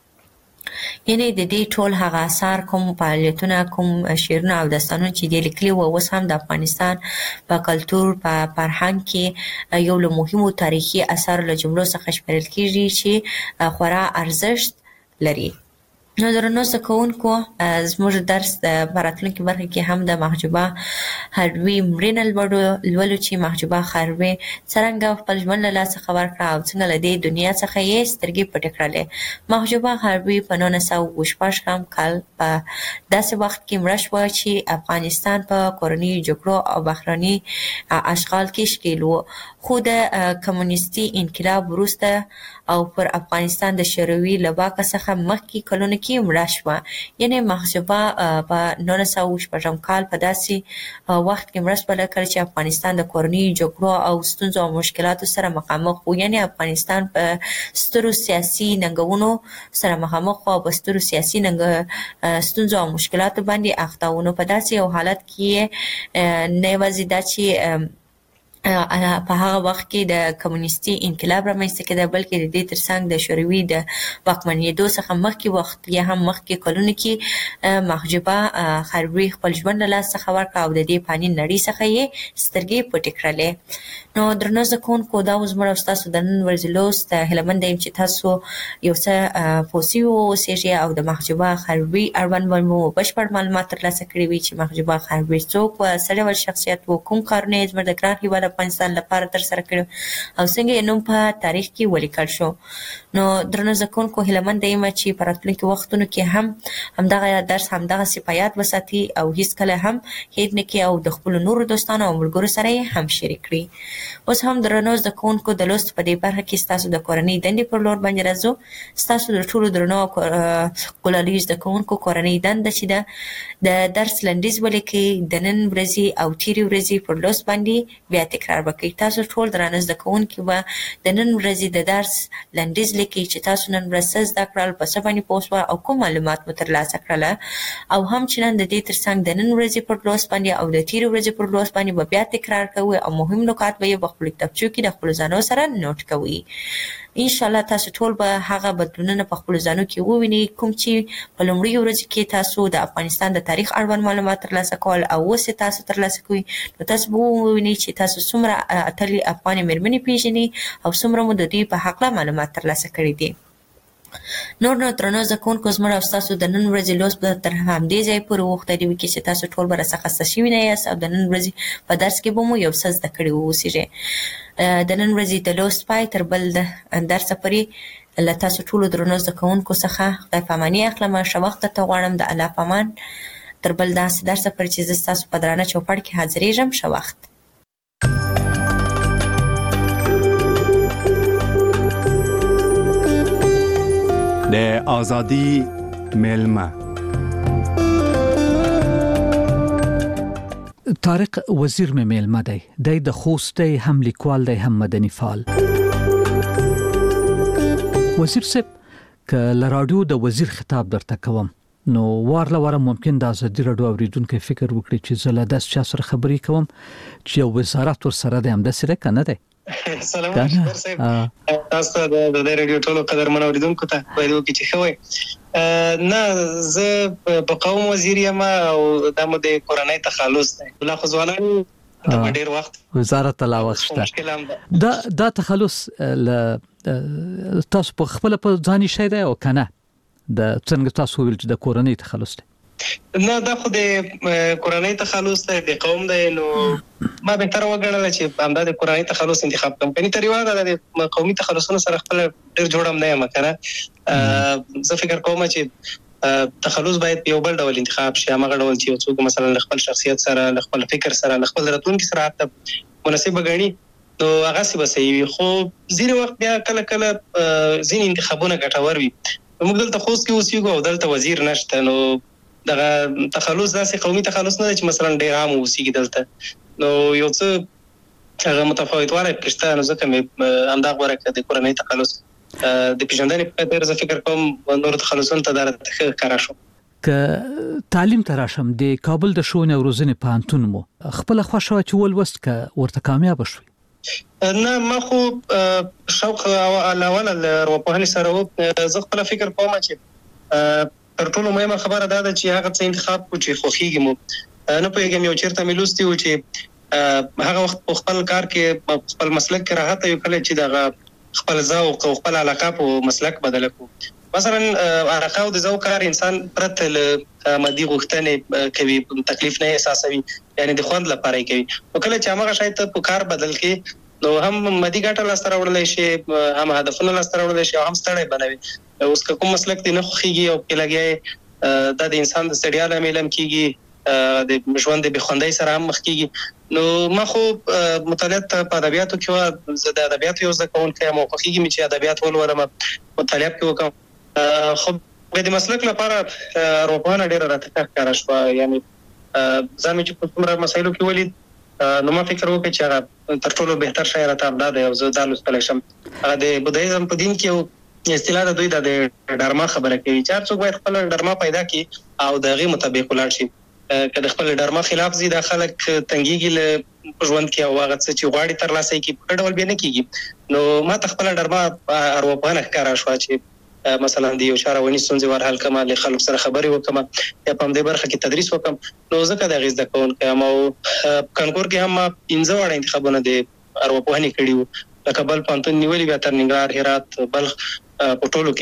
یعنی د دې ټول هغه آثار، کوم فعالیتونه، کوم شعرونه او داستانونه چې دی لیکلي وو اوس هم د افغانستان په کلتور، په فرهنګ کې یو له مهمو تاریخي آثارو له جملو څخه شمیرل کیږي چې خورا ارزښت لري. نو درنو زده کوونکو زموږ درس په راتلونکي برخه کې هم د محجوبه خربي مړینه لولو چې محجوبه خربي څرنګه خپل ژوند له لاسه ورکړه او څنګه له دې دنیا څخه یې سترګې پټې کړلې. محجوبه خربي په 1914 کال په داسې وخت کې مړه شوه چې افغانستان په کورنیو جګړو او بهرني اشغال کې ښکېل و، خو د کمونیستي انقلاب وروسته او پر افغانستان د شوروي له واکه څخه مخکې کلونه کې مړه شوه. یعنی محجوبه په 1914 کال په داسې وخت کې مړه شوه کله چې افغانستان د کورنیو جګړو او ستونزو او مشکلاتو سره مخامخ و. یعنی افغانستان په سترو سیاسي ننګونو سره مخامخ و او په سترو سیاسي ستونزو او مشکلاتو باندې اخته و. نو په داسې یو حالت کې نه یوازې دا چې په هغه وخت کې د کمونیستي انقلاب رامنځته کېده بلکې د دې ترڅنګ د شوروي د واکمنېدو څخه مخکې وخت یا هم مخکې کلونو کې محجوبه خربي خپل ژوند له لاسه څخه ورکړه او د دې فاني نړۍ څخه یې سترګې پټې کړلې. نو درنو زده کوونکو دا اوس زموږ او ستاسو د نن ورځې لوست. هیله منده یم چې تاسو یو څه پوه سوي واوسېږئ او د محجوبه خربي اړوند مو بشپړ معلومات ترلاسه کړي وي چې محجوبه خربي څوک وه، څه ډول شخصیت و، کوم کارونه یې زموږ د ګران هېواد افغانستان لپاره تر سره کړو او څنګه یې نوم په تاریخ کې ولیکل شو. نو درنو زکونکو هیلمند یم چې په راتلونکي وختونو کې هم همدغه درس همدغه صفات وساتي او هیڅ کله هم هیڅ نه کې او د خپل نورو دوستانو او ملګرو سره هم شریک کړي. اوس هم درنو زکونکو د لوست په دې برخه کې تاسو د کورنۍ دندې پر لور باندې راځو. تاسو د ټولو درنو ګلالي زکونکو کورنۍ دنده چې د درس لنډیز ولیکي د نن ورځې او تیرې ورځې پر لوست باندې بیا تکرار وکړئ. تاسو ټول درنه زکونکو به د نن ورځې د درس لنډیز لیکي چې تاسو نن ورځ زده کړل په څه باندې پوه او کوم معلومات مو ترلاسه کړل او هم چې نن د دې ترڅنګ د نن ورځې پر لوست باندې او د تیرې ورځې پر لوست باندې به بیا تکرار کوئ او مهم نکات به یې په خپل کتابچو کې د خپل ځانو سره نوٹ کوئ. ان شاء الله تاسو ټول به هغه بدلونونه په خپل ځانو کې ووینئ کوم چې په لومړي ورځ کې تاسو د افغانستان د تاریخ اړوند معلومات ترلاسه کول او اوس تاسو ترلاسه کوئ. نو تاسو به ووینئ چې تاسو څومره اتلې افغان مېرمنې پیژنئ او څومره مو د دوی په حق معلومات ترلاسه کړي دي. نور نو درنو زکونکو زموږ او تاسو د نن ورځې لوست به تر همدې ځای پورې وخت دی چې تاسو ټول به راڅخه خسته شوي نه یاست او د نن ورځې په درس کې به مو یو څه زده کړي واوسئ. د نن ورځې د لوست پای تر بل درس پورې له تاسو ټولو درنو زکونکو څخه خدای په اماني اخلم. ښه وخت ته غواړم د الله په امان تر بل داسې درس پورې چې زه تاسو په درانه چوپړ کې حاضرېږم. ښه وخت. د آزادی میلمه طارق وزیر مې میلمه دی د خوست دی هم لیکوال دی هم مدني فعال. وزیر صاحب ک لراډیو د وزیر خطاب درته کوم نو وارله واره ممکن د آزادی راډیو اوریدونکو فکر وکړي چې زه له داس چا سره خبرې کوم چې وزارت ور سره دی هم د سره کنه دی. سلام علیکم صاحب تاسو د ریډیو ټولو قدرمن اوریدونکو ته وایو چې خوي نه زه په قوم وزیر یم او د مده کورنۍ تخلص دی بل خو ځوانان د ډیر وخت وزارت لا وخت دا تخلص تاسو په خپل په ځاني شي دی او کنه د څنګه تاسو ویل چې د کورنۍ تخلص دی نه دا خو د کورنۍ تخلص دی د قوم دی نو ما به تر وګڼل چې همدا د کورنۍ تخلص انتخاب کوم کني تر یو د قومي تخلصونو سره خپل ډیر جوړم نه یم کنه زه فکر کوم چې تخلص باید یو بل ډول انتخاب شي هغه ډول چې څوک مثلا خپل شخصیت سره خپل فکر سره خپل راتلونکي سره حتی مناسب غني نو هغه څه بسوي خو ځینې وخت بیا کله کله ځینې انتخابونه ګټور وي موږ دلته خوست کې اوسېږو او دلته وزیر نشته نو دغه تخلص داسې قومي تخلص نه چې مثلا ډیر عام اوسېږي دلته نو یو څه هغه متفاوتوالی پکشته نو ځکه مې همدا غوره کړه د کورنۍ تخلص د پیژندنې په خاطر زه فکر کوم نور تخلصونه ته درته ښکاره شو. که تعلیم ته راشم د کابل د ښوونې او روزنې پوهنتون مو خپله خوښه وه چې ولوست که ورته کامیابه شوې؟ نه ما خو شوق اول له ارواپوهنې سره و زه خپله فکر کوم چې تر ټولو مهمه خبره دا ده چې هغه څه انتخاب کو چې خوښیږي مو نه پوهېږم یو چېرته مې لوستي و چې هغه وخت په خپل کار کې خپل مسلک کې راحته یو کله چې دغه خپل ذوق او خپل علاقه په مسلک بدله کو مثلا علاقه او د ذوق کار انسان پرته له مادي غوښتنې کوي تکلیف نه احساسوي یعنی د خوند لپاره کوي او کله چې هغه شاید په کار بدل کې نو هم مادي ګټه لاسته راوړلی شي هم هدفونه لاسته راوړلی شي او هم ستړی بنوي اوس کوم مسلک دی نه خوښیږي او کې لګي دا د انسان د ستړیا لامل هم کیږي د ژوند د بخوندۍ سره هم مخ کیږي نو ما خو مطالعات په ادبیاتو کې زه د ادبیاتو یو زده کوونکی یم او خوښیږي مې چې ادبیات ولولم مطالعات کې وکړم خو د مسلک لپاره ارواپوهنه ډېره راته ښکاره شوه یعنی ځان مې چې په څومره مسایلو کې ولید نو ما فکر وکړ چې هغه تر ټولو بهتر شی راته همدا دی او زه دا لوستلی شم هغه د بودایزم په دین کې یو اصطلاح د دوی د ډرما خبره کوي چې هر څوک باید خپل ډرما پیدا کړي او د هغې مطابق ولاړ شي که د خپل ډرما خلاف ځي دا خلک تنګېږي له ژوند کې او هغه څه چې غواړي ترلاسه یې کړي په ډول بیا نه کېږي نو ما ته خپله ډرما ارواپوهنه ښکاره شوه چې مثلا د یو چا رواني ستونزې ور حل کړم له خلکو سره خبرې وکړم یا په همدې برخه کې تدریس وکړم نو ځکه د هغې زده کوونکی یم او کانکور کې هم ما 15 واړه انتخابونه د ارواپوهنې کړي وو لکه بل پوهنتون نیولي بیا تر ننګرهار هرات بلخ په ټولو کې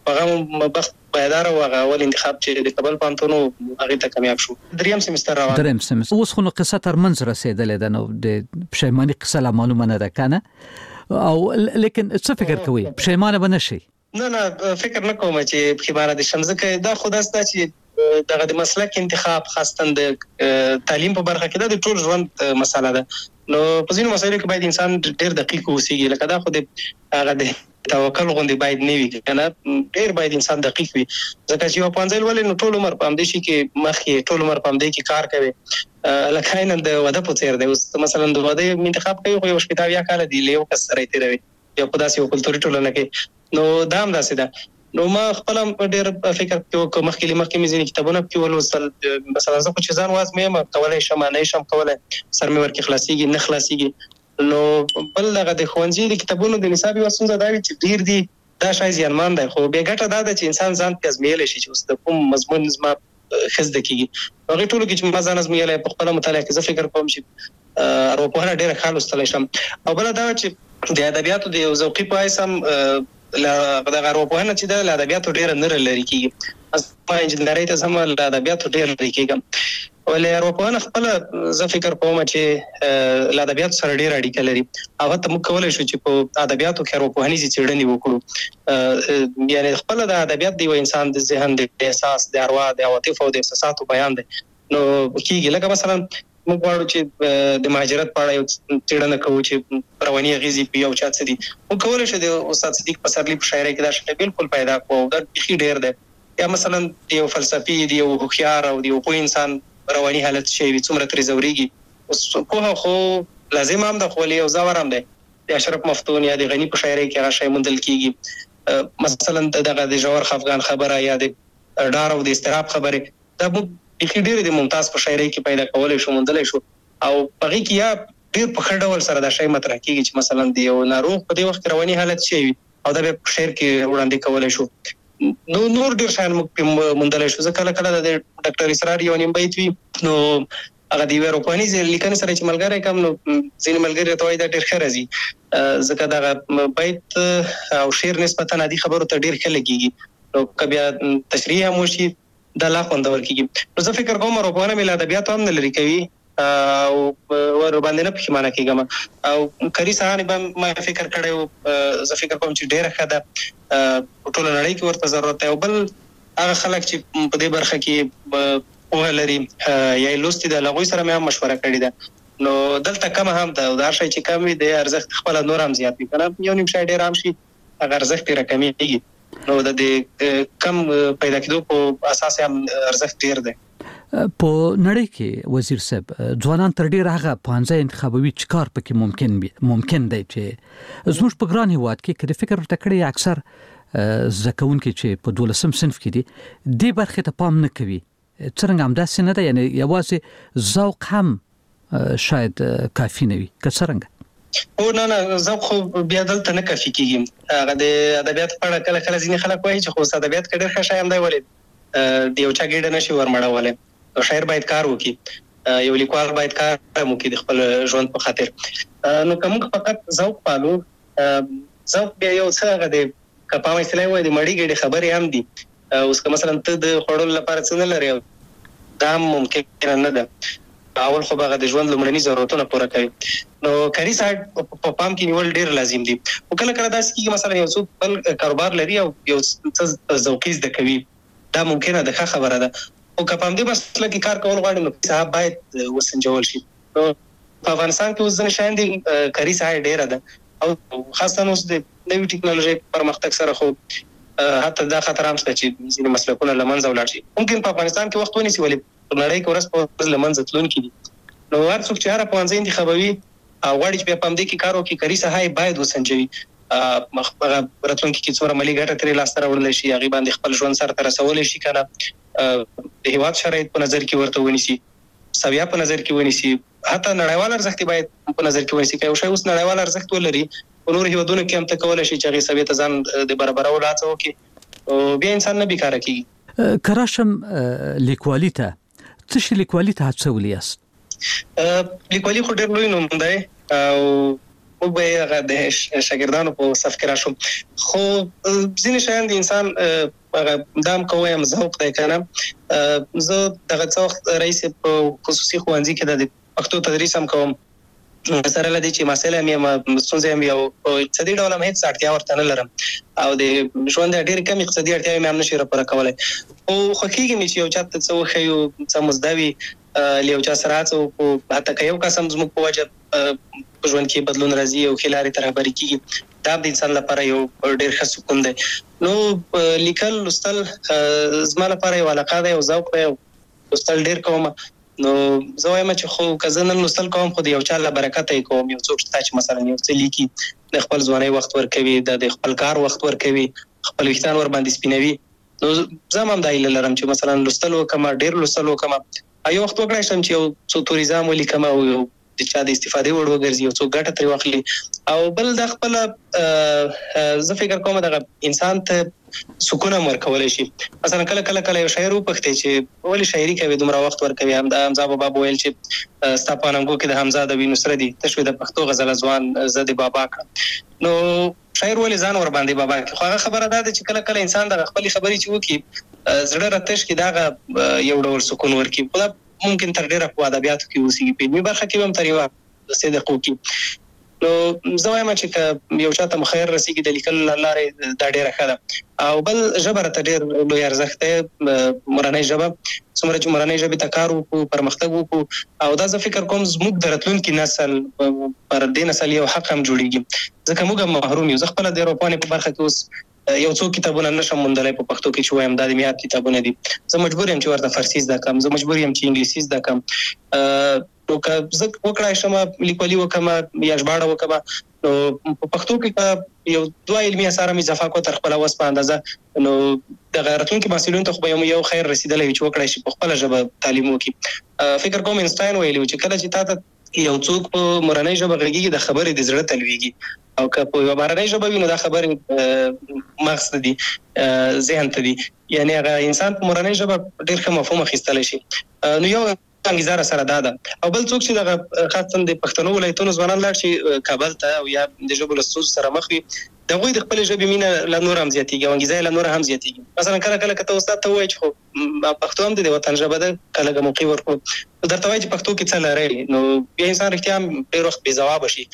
هغه بخت پایدار او هغه ول انتخاب چې د کابل پانتونو هغه ته کامیاب شو. دریم سمستر روان. دریم سمستر اوس خو نو قصه تر منځ رسیدلې ده، نو د پښیماني قصه لا معلومه نه ده کنه، او لیکن څه فکر کوي پښیمانه به نشي؟ نه فکر نه کوم چې پښیمانه دي شم، ځکه دا خو داسته چې دغه د مسلک انتخاب خاصه د تعلیم په برخه کې د ټول ژوند مسله ده. نو په ځینو مسایلو کې باید انسان ډېر دقیق اوسېږي، لکه دا خو د هغه د توکل غوندي باید نه وي کنه، ډېر باید انسان دقیق وي، ځکه چې یو پنځل ولې نو ټول عمر په همدې شي کې مخې ټول عمر په همدې کې کار کوي. لکه نن د واده په څیر دی، اوس مثلا د واده انتخاب کوي خو یو شپږ یا کال دی له یو کس سره تیروي یو په داسې یو کلتوري ټولنه کې، نو دا هم داسې ده. نو ما خپل ډېر فکر کوم مخکې مې ځینې کتابونه کې ولوستل، مثلا زه چې ځان واز مې کولای شم نه شم کولای سر مې ورکه خلاصيږي نه خلاصيږي. نو بل هغه د خوانځي د کتابونو د نصابي وسنځ دا وی چې ډیر دي دا شای زیانمان دی، خو به ګټه دا ده چې انسان ځان تزمیل شي چې اوس د کوم مضمون زما خزده کیږي. هغه ټول کې چې ما ځان ازمیل په خپل مطالعه کې زه فکر کوم چې اروپا ډېر خالص تللی شم. او بل دا چې د ادبیاتو د ذوقي پایسم د اروپا نه چې د ادبیاتو ډېر نه لري کیږي، ما انجنیری ته سم د ادبیاتو ډېر لري کیږم، ولې اروپا نه خپل زه فکر کوم چې د ادبیاتو سره ډېر اړیکه لري. هغه ته موږ کولای شو چې په ادبیاتو کې اروپاهني څېړنې وکړو، یعنی خپل د ادبیات دی انسان د ذهن د احساس د اروا د عواطف او د احساساتو بیان دی. نو کیږي لکه مثلا موږ غواړو چې د مهاجرت په اړه یو څېړنه کوو چې رواني اغېزې په یو چا څه دي، موږ کولای شو د استاد صدیق پسرلی په شاعرۍ کې دا شی بالکل پیدا کوو، دا بيخي ډېر دی. یا مثلا د یو فلسفي د یو هوښیار او د یو پوه انسان رواني حالت شي څومره ترې زوريږي، اوس کوه خو لازم هم د خولي او زاور هم دی. د اشرف مفتون یا د غنی په شاعرۍ کې هغه شی موندل کیږي، مثلا دغه د جوهر خفغان خبره یا د ډار او د استراب خبره، دا موږ بيخي ډېر د ممتاز په شاعرۍ کې پیدا کولای شو موندلای شو. او هغه کې یا ډېر په خړ ډول سره دا شی مطرح کیږي چې مثلا د یو ناروغ په دې وخت رواني حالت شي او دا به شعر کې وړاندې کولای شو. نو نور ډېر شان موږ موندلای شو، ځکه کله د ډاکټر اسرار یو نیم بیت وی نو هغه دی اروپاني لیکنې سره چې ملګری کم نو ځینې ملګری ته وایي دا ډېر ښه راځي، ځکه دا بیت او شعر نسبتا عادي خبرو ته ډېر ښه لګيږي، نو کبه تشریح هم وشي دا لا خوندور کیږي. نو زه فکر کوم اروپا نه مل ادبیات هم نه لري کوي او ور باندې نه پښیمانه کیږم. او کری سهانه به ما فکر کړو، زه فکر کوم چې ډېر ښه ده ټول نړۍ کې ورته ضرورت دی. او بل هغه خلک چې په دې برخه کې په لري یا لوستي د لغوي سره مې هم مشوره کړې ده، نو دلته کم هم ده دا شی چې کم وي د ارزښت خپل نور هم زیات وي کنه، یو نیم شی ډېر هم شي هغه ارزښت یې راکمېږي، نو د دې کم پیدا کېدو په اساس هم ارزښت ډېر دی. په نړۍ کې وزیر صاحب ځوانان تر ډیره هغه پانځه انتخابوي چې کار پکې ممکن دی چې زموږ په ګران هیواد کې کله فکر ورته کړی اکثر زکونکي چې په 12م صنف کې دي د برخه ته پام نه کوي، څنګه هم داسې نه ده، یعنی یوازې ذوق هم شاید کافي نه وي که څنګه؟ او نه زه خو بیا دلته نه کافي کیږم. هغه د ادبیات په اړه کله ځینې خلک وایي چې خو ادبیات کې ډېر ښه شی هم دی، ولې د یو چا ګډه نشي ورمړولای، او شاعر باید کار وکړي، یو لیکوال باید کار وکړي د خپل ژوند په خاطر. نو کوم فقط ذوق پالو، ذوق بیا یو څه هغه د کپاوي سلای وای د مړی ګډه خبرې هم دي. اوس که مثلا ته د خړول لپاره څه نه لري دا ممکن نه ده، اول خو هغه د ژوند لمړني ضرورتونه پوره کوي، نو کاری سایت په پام کې نیول ډیر لازم دي. او کله داسې کیږي مثلا یو څوک بل کاروبار لري او یو څه ذوقي زده کوي، دا ممکنه ده ښه خبره ده، او که په دې مسله کې کار کول غواړي نو صاحب باید وسنجول شي. نو په افغانستان کې اوس ځنې شاین دي کاری سایت ډیره ده، او خاصه اوس د نوې ټکنالوژي پرمختګ سره خو حتی دا خطر هم شته چې ځینې مسلکونه له منځه ولاړ شي. ممکن په افغانستان کې وخت ونیسي، ولې په نړۍ کې ورځ په ورځ له منځه تلونکي دي. نو هر څوک چې هر پوهنځی انتخابوي او غواړي چې په دې کې کار وکړي، کاري ساحه باید وسنجوي، راتلونکي کې څومره مالي ګټه ترې لاسته راوړل شي، هغه باندې خپل ژوند سره رسول شي کنه، د هیواد شرایط په نظر کې ورته ونیسي، سویا په نظر کې ونیسي، حتی نړیوال ارزښت باید په نظر کې ونیسي. که یو شی اوس نړیوال ارزښت ولري په نور هیوادونو کې هم ته کولای شي چې هغه سویا ته ځان د برابرولو هڅه وکړي، او بیا انسان نه بیکاره کیږي. کراشم لیکوالي ته څه شي لیکوالي ته هڅولې است؟ لیکوالي خو ډېر لوی نوم دی، او موږ به هغه د شاګردانو په صف کې راشو. خو ځینې شیان د انسان هغه دام کوم ذوق دی کنه. زه دغه څوخت رئیس په خصوصي ښوونځي کې د پښتو تدریس هم کوم. سره لدی چې مسله مې ستونزې هم یو اقتصادي ډول هم هیڅ اړتیا ورته نه لرم او د ژوند ډېر کم اقتصادي اړتیا مې هم نشي راپوره کولای. او خوښیږي مې چې یو چا ته څه وښیو څه مزدوي یو چا سره څه حتی که یو کس هم زموږ په وجه په ژوند کې بدلون راځي او ښې لارې ته رهبري کېږي، دا د انسان لپاره یو ډېر ښه سکون دی. نو لیکل لوستل زما لپاره یو علاقه ده، یو ذوق دی. لوستل ډېر کوم. نو زه وایم چې خو که زه نن لوستل کوم خو د یو چا له برکته یې کوم. یو څوک شته چې مثلا یو څه لیکي، د خپل ځوانۍ وخت ورکوي، د خپل کار وخت ورکوي، خپل ویښتان ورباندې سپینوي. نو زه هم دا هیله لرم چې مثلا لوستل وکړم، ډېر لوستل وکړم. یو وخت وکړای شم چې یو څو توریزم ولیکم او یو د چا د استفادې وړ وګرځي، یو څو ګټه ترې واخلي. او بل د خپل زه فکر کوم دغه انسان ته سکون هم ورکولی شي. مثلا کله یو شاعر وپوښتې چې ولې شاعري کوي، دومره وخت ورکوي. حمزه بابا به ویل چې ستا په اننګو کې د حمزه د وینو سره دي، ته شوې د پښتو غزله ځوان زه د بابا کړم. نو شاعر ولې ځان ور باندې بابا کوي؟ خو هغه خبره ده چې کله انسان د خپلې خبرې چې وکړي زړه راتش کې دغه یو ډول سکون ورکړي. خو دا ممکن تر ډیره په ادبیاتو کې اوسېږي، په علمي برخه کې هم تر یوه صدقو کې. نو زه وایم چې یو چاته مخیر رسیږي د لیکلو له لارې دا ډیره ښه ده. او بل ژبه راته ډېر لوی ارزښت دی، مورنۍ ژبه. څومره چې مورنۍ ژبې ته کار وکړو، پرمختګ وکړو، او دا زه فکر کوم زموږ د راتلونکي نسل پر دې نسل یو حق هم جوړېږي، ځکه موږ هم محروم یو. زه خپله د اروپانې په برخه کې اوس یو څو کتابونه نشم موندلی په پښتو کې چې وایم دا د معیار کتابونه دي. زه مجبور یم چې ورته فارسي زده کړم، زه مجبور یم چې انګلیسي زده کړم. نو که زه وکړای شم لیکوالي وکړم یا ژباړه وکړم، نو په پښتو کې یو دوه علمي اثار هم اضافه کړو تر خپله وس په اندازه. نو دغه راتلونکي محصلینو ته خو به یو خیر رسېدلی وي چې وکړای شي په خپله ژبه تعلیم وکړي. فکر کوم اینسټاین ویلي و چې کله چې تا ته یو څوک په مورنۍ ژبه غږېږي د خبرې د زړه ته لوېږي، او که په یوه بهرنۍ ژبه وي نو دا خبرې مغز ته دي، ذهن ته دي. یعنې هغه انسان په مورنۍ ژبه ډېر ښه مفهوم اخیستلی شي. نو یو انګیزه سره دا ده. او بل څوک چې دغه خاصا د پښتنو ولایتونو ځوانان لاړ شي کابل ته او یا د ژبو له ستونزو سره مخ وي، د هغوی د خپلې ژبې مینه لا نور هم زیاتېږي او انګیزه یې لا نور هم زیاتېږي. مثلا کله که ته استاد ته ووایې چې خو پښتو هم د وطن ژبه ده، کله که موقع ورکړو درته وایي چې پښتو کې څه لرئ، نو بیا انسان رښتیا هم ډېر وخت بې ځوابه شي.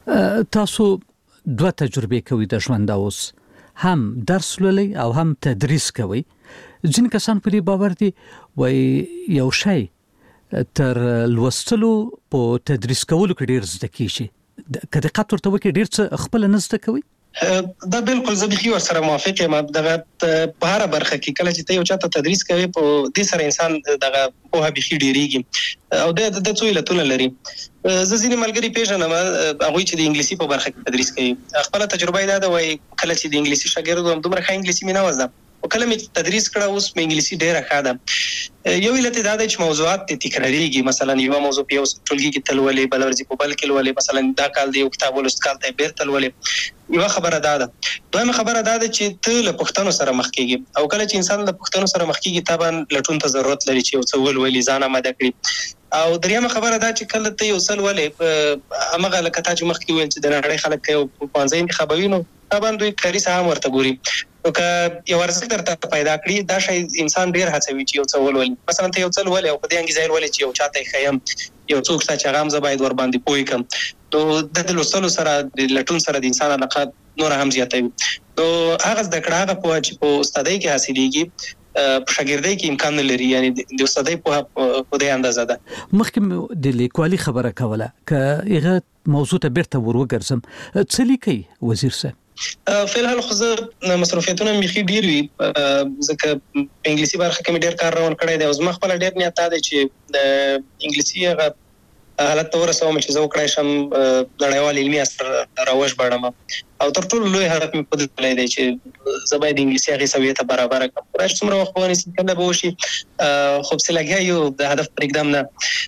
تاسو دوه تجربې کوي د ژوند، اوس هم درس لولئ او هم تدریس کوي. ځینې کسان په دې باور دي وایي یو شی تر لوستلو په تدریس کولو کې ډېر زده کېږي، که دقت ورته وکړي ډېر څه خپله نه زده کوي. دا بالکل زه بیخي ورسره موافق یم. دغه په هره برخه کې کله چې ته یو چا ته تدریس کوي، په دې سره انسان دغه پوهه بیخي ډېرېږي او د څو علتونه لري. زه ځینې ملګري پېژنم هغوی چې د انګلیسي په برخه کې تدریس کوي. خپله تجربه یې دا ده، وایي کله چې د انګلیسي شاګرد وم دومره ښه انګلیسي مې نه وه زده، او کله مې تدریس کړه اوس مې انګلیسي ډېره ښه ده. یو علت دا دی چې موضوعات تکراریږي. مثلا یوه موضوع په یو ټولګي کې ته لولې، بله ورځ په بل کې لولې. مثلا دا کال د یو کتاب ولوست، کال ته یې بېرته لولې. یوه خبره دا ده. دویمه خبره دا ده چې ته له پوښتنو سره مخ کېږي، او کله چې انسان له پوښتنو سره مخ کېږي طبعا لټون ته ضرورت لري چې یو څه ولولي، ځان آماده کړي. او دریمه خبره دا چې کله ته یو څه لولې، همغه لکه تا چې مخکې وویل چې د نړۍ خلک که یو ښوونځی انتخابوي نو طبعا دوی کاري ساحه هم ورته ګوري. نو که یو ارزښت درته پیدا کړي، دا شی انسان ډېر هڅوي چې یو څه ولولي. مثلا ته یو څه لولې او په دې انګیزه یې لولې چې یو چا ته یې ښیم، یو څوک شته چې هغه هم زه باید ورباندې پوه کړم. نو د لوستلو سره د لټون سره د انسان علاقه نور هم زیاتوي. نو هغه زده کړه، هغه پوهه چې په استادۍ کې حاصلېږي، په شاګردۍ کې امکان نه لري. یعنی د استادۍ پوهه په دې اندازه ده. مخکې د لیکوالي خبره کوله، که هغه موضوع ته بیرته ور وګرځم، څه لیکئ وزیر صاحب؟ فی الحال خو زه مصروفیتونه مې بیخي ډېر وي، ځکه په انګلیسي برخه کې مې ډېر کار روان کړی دی او زما خپله ډېر نیت دا دی چې د انګلیسي هغه حالت ته ورسوم چې زه وکړای شم نړیوال علمي اثر راوژباړم. او تر ټولو لوی هدف مې په دې تړلی دی چې زه باید د انګلیسي هغې سویې ته برابره کړم. خدای چې څومره وخت به ونیسي، کله به وشي، خو پسې لګیا یو د هدف پرېږدم نه.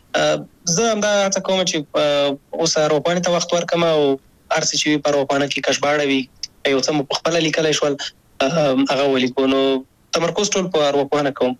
زه همدا هڅه کوم چې اوس اروپانې ته وخت ورکړم او هر څه چې وي په اروپانه کې که ژباړه وي، یو څه مو پخپله لیکلی شول هغه ولیکو. نو تمرکز ټول په ارواپوهنه کوم.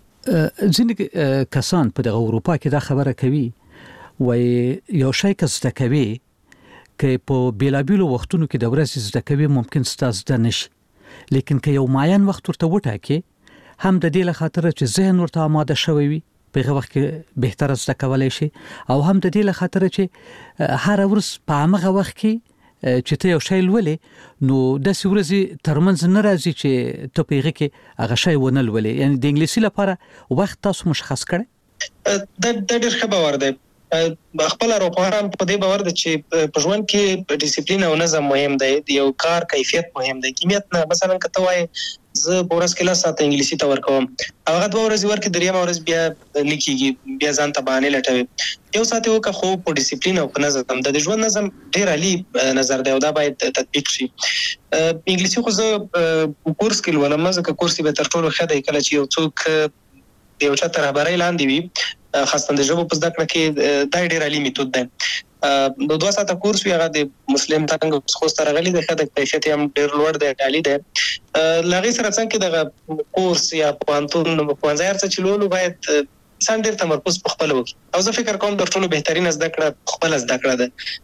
ځینې کسان په دغه اروپا کې دا خبره کوي، وایي یو شی که زده کوي کې په بیلابیلو وختونو کې د ورځې زده کوي ممکن ستاسو د نشي، لیکن که یو معین وخت ورته وټاکي هم د دې لخاطر چې ذهن ورته آماده شوی وي په هغه وخت کې بهتر زده کولای شي، او هم د دې لخاطر چې هر ورځ په هغه وخت کې چې ته یو شی لولې نو د ورځې ترمنځ نه راځي چې ته په هغه کې هغه شی ونه لولې. یعنی د انګلیسي لپاره وخت تاسو مشخص کړئ. د ډېر ښه باور دی. خپل روپوهان په دې باور دي چې په ژوند کې ډیسپلین او نظم مهم دی، یو کار کیفیت مهم دی. کمیت نه مثلا کته وای زه په ورځ کې 10 ساعته انګلیسي ته ورکوم، هغه 2 ورځې ورکې دریم ورځ بیا لیکيږي، بیا ځان ته باندې لټوي. یو ساعت وکه خو په ډیسپلین او په نظم د ژوند نظم ډیر عالی نظر دی او دا باید تطبیق شي. انګلیسي خو زه کورس کې ولوم، ځکه کورس به تر ټولو ښه دی کله چې یو څوک یو چاته رهبري لاندې وي، خاصه د ژبو په زده کړه کې دا ډیر عالی میتود دی. د 2 ساعته کورس وی هغه د مسلم څنګه خو سره غلي د خدای کیفیت هم ډیر لوړ دی، عالی دی. لغې سره څنګه د کورس یا پوانتون په ځای ارڅ چلولو باید انسان ډیر تمرکز په خپل وکړي، او زه فکر کوم د ټولو بهترین زده کړه خپل زده کړه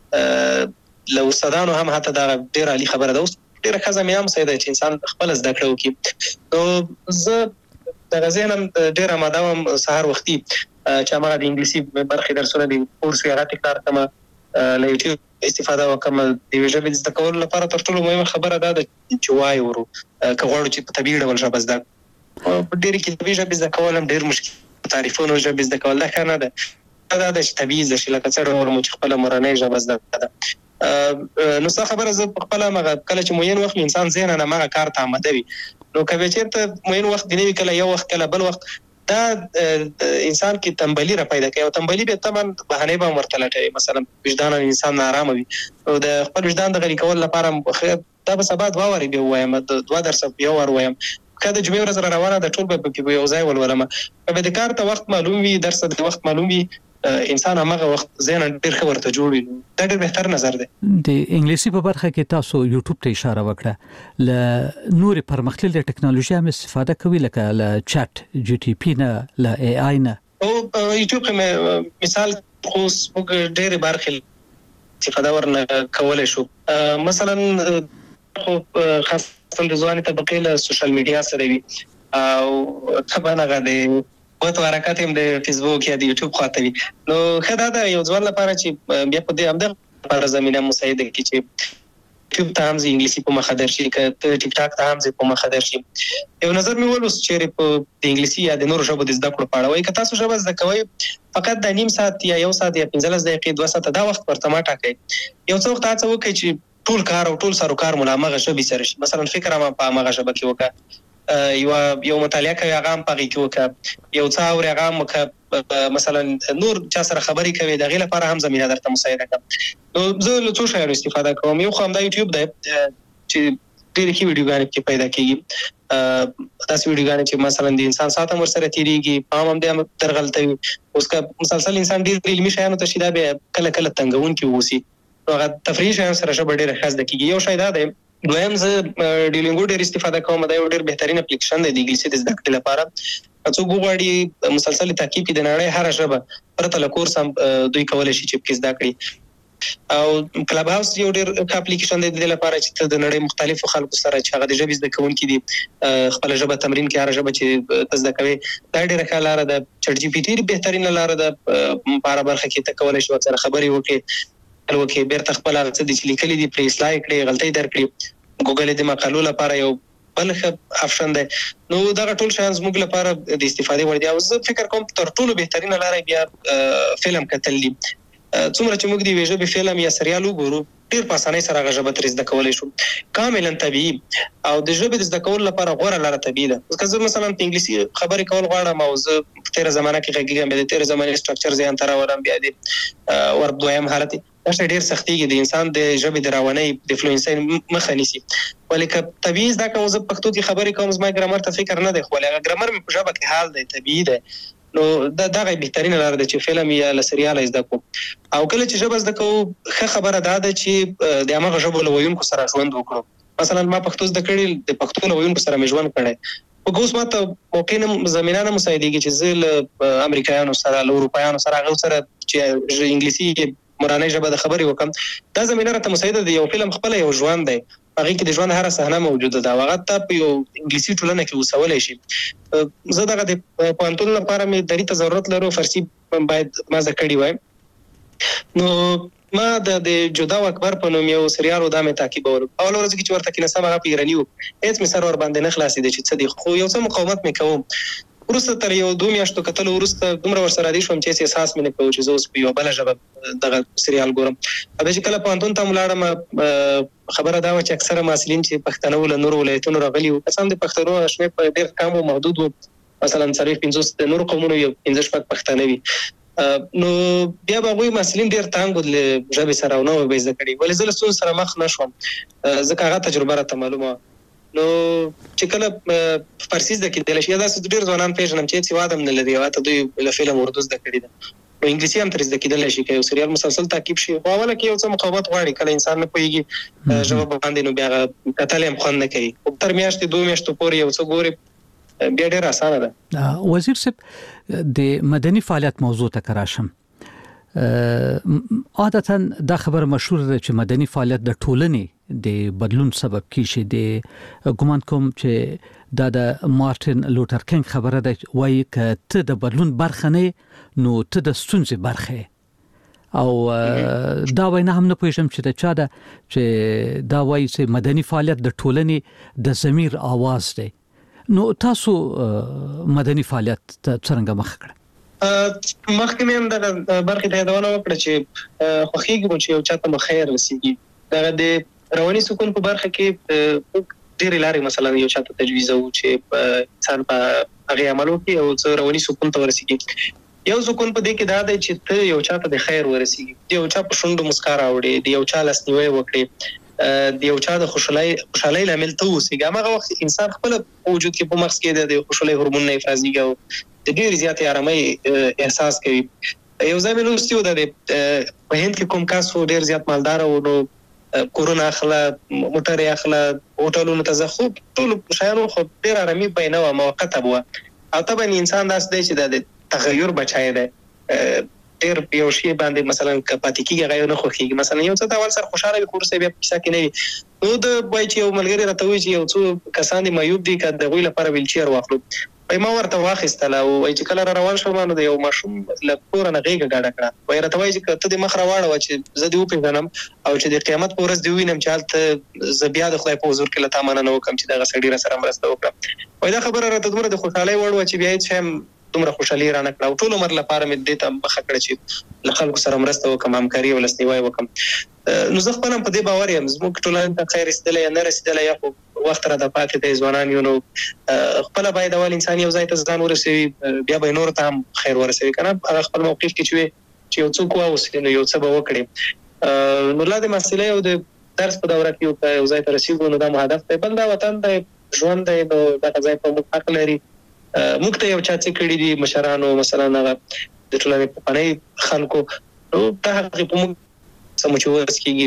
ده. لو استادانو هم حتی دا ډیر عالی خبره ده. اوس ډیر ښه زمينه هم سیده چې انسان خپل زده کړه وکړي. نو زه د غزینم ډیر آماده وم سهار وختي چې ما د انګلیسي برخې درسونه دي کورس یې راته کار کما له یوټیوب استفاده وکم. د ژبې زده کولو لپاره تر ټولو مهمه خبره ده چې وای ورو کغوړو چې په طبيعي ډول ژبه زده په ډېر کې طبيعي ژبه زده کول هم ډېر مشکل. تعریفونو ژبه زده کول دا نه ده، دا د طبيعي ژبه لکه څنګه ورمو چې خپل مورنۍ ژبه زده ده. نو څه خبره زه خپل مغه کله چې موین وخت انسان ذهن نه مغه کار ته آماده وي، نو کله چې موین وخت دی کله یو وخت کله بل وخت دا انسان کې تنبلی را پیدا کوي، او تنبلی به تمن بهانه به ورته لټوي. مثلا وجدان انسان نارامه وي او د خپل وجدان د غلي کول لپاره دا به سبا 2 واری به وایم 2 درس یو ور وایم کله جمعې ورځ روانه د ټول په یو ځای ولولم. په دې کار ته وخت معلوم وي، درس د وخت معلوم وي، انسان هغه وخت ذهن ډیر ښه ورته جوړوي. دا ډیر بهتر نظر دی. د انګلیسي په برخه کې تاسو یوټیوب ته اشاره وکړه، ل نور پرمختللې ټکنالوژي هم استفاده کوي لکه ل چات جی ټي پی نه، ل ای آی نه. او یوټیوب کې مثال خو موږ ډیر برخه استفاده ورنه کولای شو. مثلا خو خاصه د ځواني طبقه له سوشل میډیا سره وي او طبعا هغه د وته حرکت هم د فیسبوک یا د یوټیوب خاطر وي. نو خدای دا یو ځوان لپاره چې بیا په دې هم د لپاره زمينه مساعده کوي چې یوټیوب ته هم انګلیسي په مخه درشي، که ټیک ټاک ته هم په مخه درشي. یو نظر مې ولوس چې په انګلیسي یا د نورو ژبو د زده کړو په اړه وایي، که تاسو ژبه زده کوئ فقط د نیم ساعت یا 1 ساعت یا 15 دقیقې 2 ساعت دا وخت ورته ما ټاکئ. یو څو وخت تاسو وکړئ چې ټول کار او ټول سروکار ملامغه ژبه سره شي. مثلا فکر ما په مغه ژبه کې وکړه، یو مطالعه کوي هغه هم پغې کې وکړه، یو څا اور هغه مکه مثلا نور چا سره خبري کوي دغه لپاره هم زمينه درته مساعده کوي. نو زه له څه شایو استفاده کوم. یو خو هم د یوټیوب دی چې ډېر کې ویډیوګانې کې پیدا کیږي، تاسو ویډیوګانې چې مثلا د انسان ساته ور سره تیریږي پام هم د ترغلطوي، اوس کا مسلسل انسان ډېر علمي شایانو ته شیدا به کله کله تنګون کې وسی، نو هغه تفریح شایان سره ډېر خاص د کیږي. یو شای دا دی. دویم زه ډیلینګو ډېر استفاده کوم، دا یو ډېر بهترین اپلیکیشن دی د انګلیسي د زده کړې لپاره. څو غواړي مسلسل تعقیب د نړۍ هر ژبه پرته له کورس هم دوی کولای شي چې په زده کړي. او کلب هاوس یو ډېر اپلیکیشن دی د لپاره چې د نړۍ مختلفو خلکو سره چې هغه د ژبې زده کوونکي دي خپل ژبه تمرین کوي، هر ژبه چې زده کوي. دا ډېر ښه لاره ده. چټ جی پی ټي بهترین لاره ده په هر برخه کې ته کولای شي سره خبري وکړي، الوکه بیرته خپل څه د لیکلي دي پلی اصلاح کړي، غلطۍ درکړي. ګوګل د مقالو لپاره یو بل ښه آپشن دی. نو دا ټول شیان زموږ لپاره د استفادې وړ دي. او زه فکر کوم تر ټولو بهترینه لاره بیا فلم کتل دي. څومره چې موږ دی ویژه فلم یا سریال وګورو ډیر په اسانۍ سره هغه ژبه تر زده کولای شو کاملا طبيعي، او د ژبې د زده کولو لپاره غوړه لاره طبيعي ده. ځکه زه مثلا په انګلیسي خبرې کول غواړم او زه په تیر زمانه کې غږیږم، د تیر زمانه سټرکچر ځان تر ورم بیا دي ور دویم حالت دا ډیر سختيږي د انسان د ژبې د راونۍ د فلوئنسي مخه نیسي. ولیکه طبيعي زده کوم زه پښتو کې خبرې کوم زما ګرامر ته فکر نه دی، خو هغه ګرامر په ژبه کې حال دی طبيعي دی. نو دا غي بهترین لاره ده چې فلم یا سریال زده کو. او کله چې ژبه زده کو ښه خبره ده چې د هغه ژبه لویونکو سره ژوند وکړو. مثلا ما پښتو زده کړې د پښتو لویونکو سره مې ژوند کړی، او اوس ماته موقع نه زمينه مساعدېږي چې زه له امریکایانو سره له اروپایانو سره هغه سره چې انګلیسي مورانۍ ژبه د خبرې وکم دا زمينه راته مساعده دی. یو فلم خپل یو ژوند دی، هغه کې د ژوند هر صحنه موجوده ده، هغه ته په یو انګلیسي ټولنه کې وسولای شي. زه دغه د پوهنتون لپاره مې درې ته ضرورت لرو، فارسی باید ما زده کړی وای. نو ما د جدا و اکبر په نوم یو سریال و دا مې تعقیبول. اول ورځ کې چې ورته کې نسم هغه په ایرانی و، هیڅ مې سر ور باندې نه خلاصې دي چې څه دي، خو یو څه مقاومت مې کوم. ورسته تر یو 2 میاشتو کتلو ورسته دومره ورسره عادي شوم چې احساس مې نه کوم چې زه اوس په یو بل ژبه دغه سریال ګورم. دا چې کله پوهنتون ته ولاړم خبره دا و چې اکثره محصلین چې پښتانه ول نور ولایتونو راغلي وو، قسم دې پښتنو شمه په ډېر کم او محدود وو، مثلا 45 د نور قومونو یو 15 پښتانه وي. نو بیا به وي محصلین ډېر تانګ ول ژبه سره نو به زده کړي، ولې زله څون سره مخ نشوم ځکه هغه تجربه راته معلومه. نو چې کله فارسی زده کېدل شي دا څه ډېر ځوانان پیژنم چې څه وادم نه لري، واته دوی له فلم اردو زده کړی ده، نو انګلیسي هم تر زده کېدل شي که یو سریال مسلسل تعقیب شي. خو اوله کې یو څه مقاومت غواړي، کله انسان نه پوهیږي ژبه باندې نو بیا کتل هم خوند نه کوي. تر میاشتې 2 میاشتو پورې یو څه ګوري بیا ډېر اسانه ده. وزیر صاحب د مدني فعالیت موضوع ته کراشم. عادتاً دا خبر مشهور ده چې مدني فعالیت د ټولنې د بدلون سبب کیږي. د ګومان کوم چې دا د مارټین لوتر کینګ خبره ده، وایي ک ته د بدلون برخه نه نو ته د ستونزې برخه. او دا وینا هم نه پوهیږم چې دا چا ده چې دا وایي چې مدني فعالیت د ټولنې د ضمیر आवाज دی. نو تاسو مدني فعالیت څنګه مخ کړ؟ مخکې مې هم د برخې ته یادونه وکړه چې خوښیږي چې یو چاته مخیر رسیږي. دا د رواني سکون په برخه کې ډېرې لارې مثلا یو چاته تجویزو چې انسان په هغه عملو کې یو رواني سکون ته ورسیږي. یو سکون په دې کې دا دی چې ته یو چاته د خیر ورسیږي، یو چا په شونډو مسکا راوړي، یو چا لاسنیوی وکړي، د یو چا د خوشحالۍ لامل ته اوسېږي. هغه وخت انسان خپل وجود کې په مغز کې د خوشحالۍ هورمون نه افرازېږي او د ډېر زیاتې آرامۍ احساس کوي. یو ځای مې لوستي و په هند کې کوم کس ډېر زیات مالدار و، نو کورونه اخله، موټر یې اخله، هوټلونو ته ځه، خو ټولو شیانو خو ډېر آرامي به نه وه، موقته به وه. او طبعا انسان داسې دی چې د تغیر بچی دی، ډېر یو شی باندې مثلا پاتې کېږي هغه نه خوښېږي. مثلا یو څه ته اول سر خوشحاله وي، خو وروسته بیا په کیسه کې نه وي. نو د وایي چې یو ملګري راته وایي چې یو څو کسان دي معیوب دي، که د هغوی لپاره ویلچیر واخلو. ما ورته واخیستله او وایي چې کله را روان شوم نو د یو ماشوم له کوره نه غېږه ډاډه کړه. وایي راته وایي چې ته دې مخ راواړوه چې زه دې وپېژنم او چې د قیامت په ورځ دې ووینم چې هلته زه بیا د خدای په حضور کې له تا مننه وکړم چې دغه سړي را سره مرسته وکړه. وایي دا خبره راته دومره د خوشحالۍ وړ وه چې بیا هېڅ شی هم دومره خوشحالي رانه کړه. او ټول عمر لپاره مې دې ته مخه کړه چې له خلکو سره مرسته وکړم، همکاري او لاسنیوی وکړم. نو زه خپل هم په دې باور یم زموږ ټولنې ته خیر رسېدلی یا نه رسېدلی یا خو وخت راته پاتې دی ځوانان یو، نو خپله باید اول انسان یو ځای ته ځان ورسوي، بیا به یې نورو ته هم خیر ورسوي. که نه هغه خپل موقف کې چې یو څوک واوسي نو یو څه به وکړي. نو لا د محصلۍ او د درس په دوره کې یو ځای ته رسېږو نو دا مو هدف دی. بل دا وطن دی، ژوند دی، نو دغه ځای په موږ حق لري. موږ ته یو چا څه کړي دي مشرانو، مثلا هغه د ټولنې پخواني خلکو، نو دا هغې په موږ څه مو چې وس کېږي.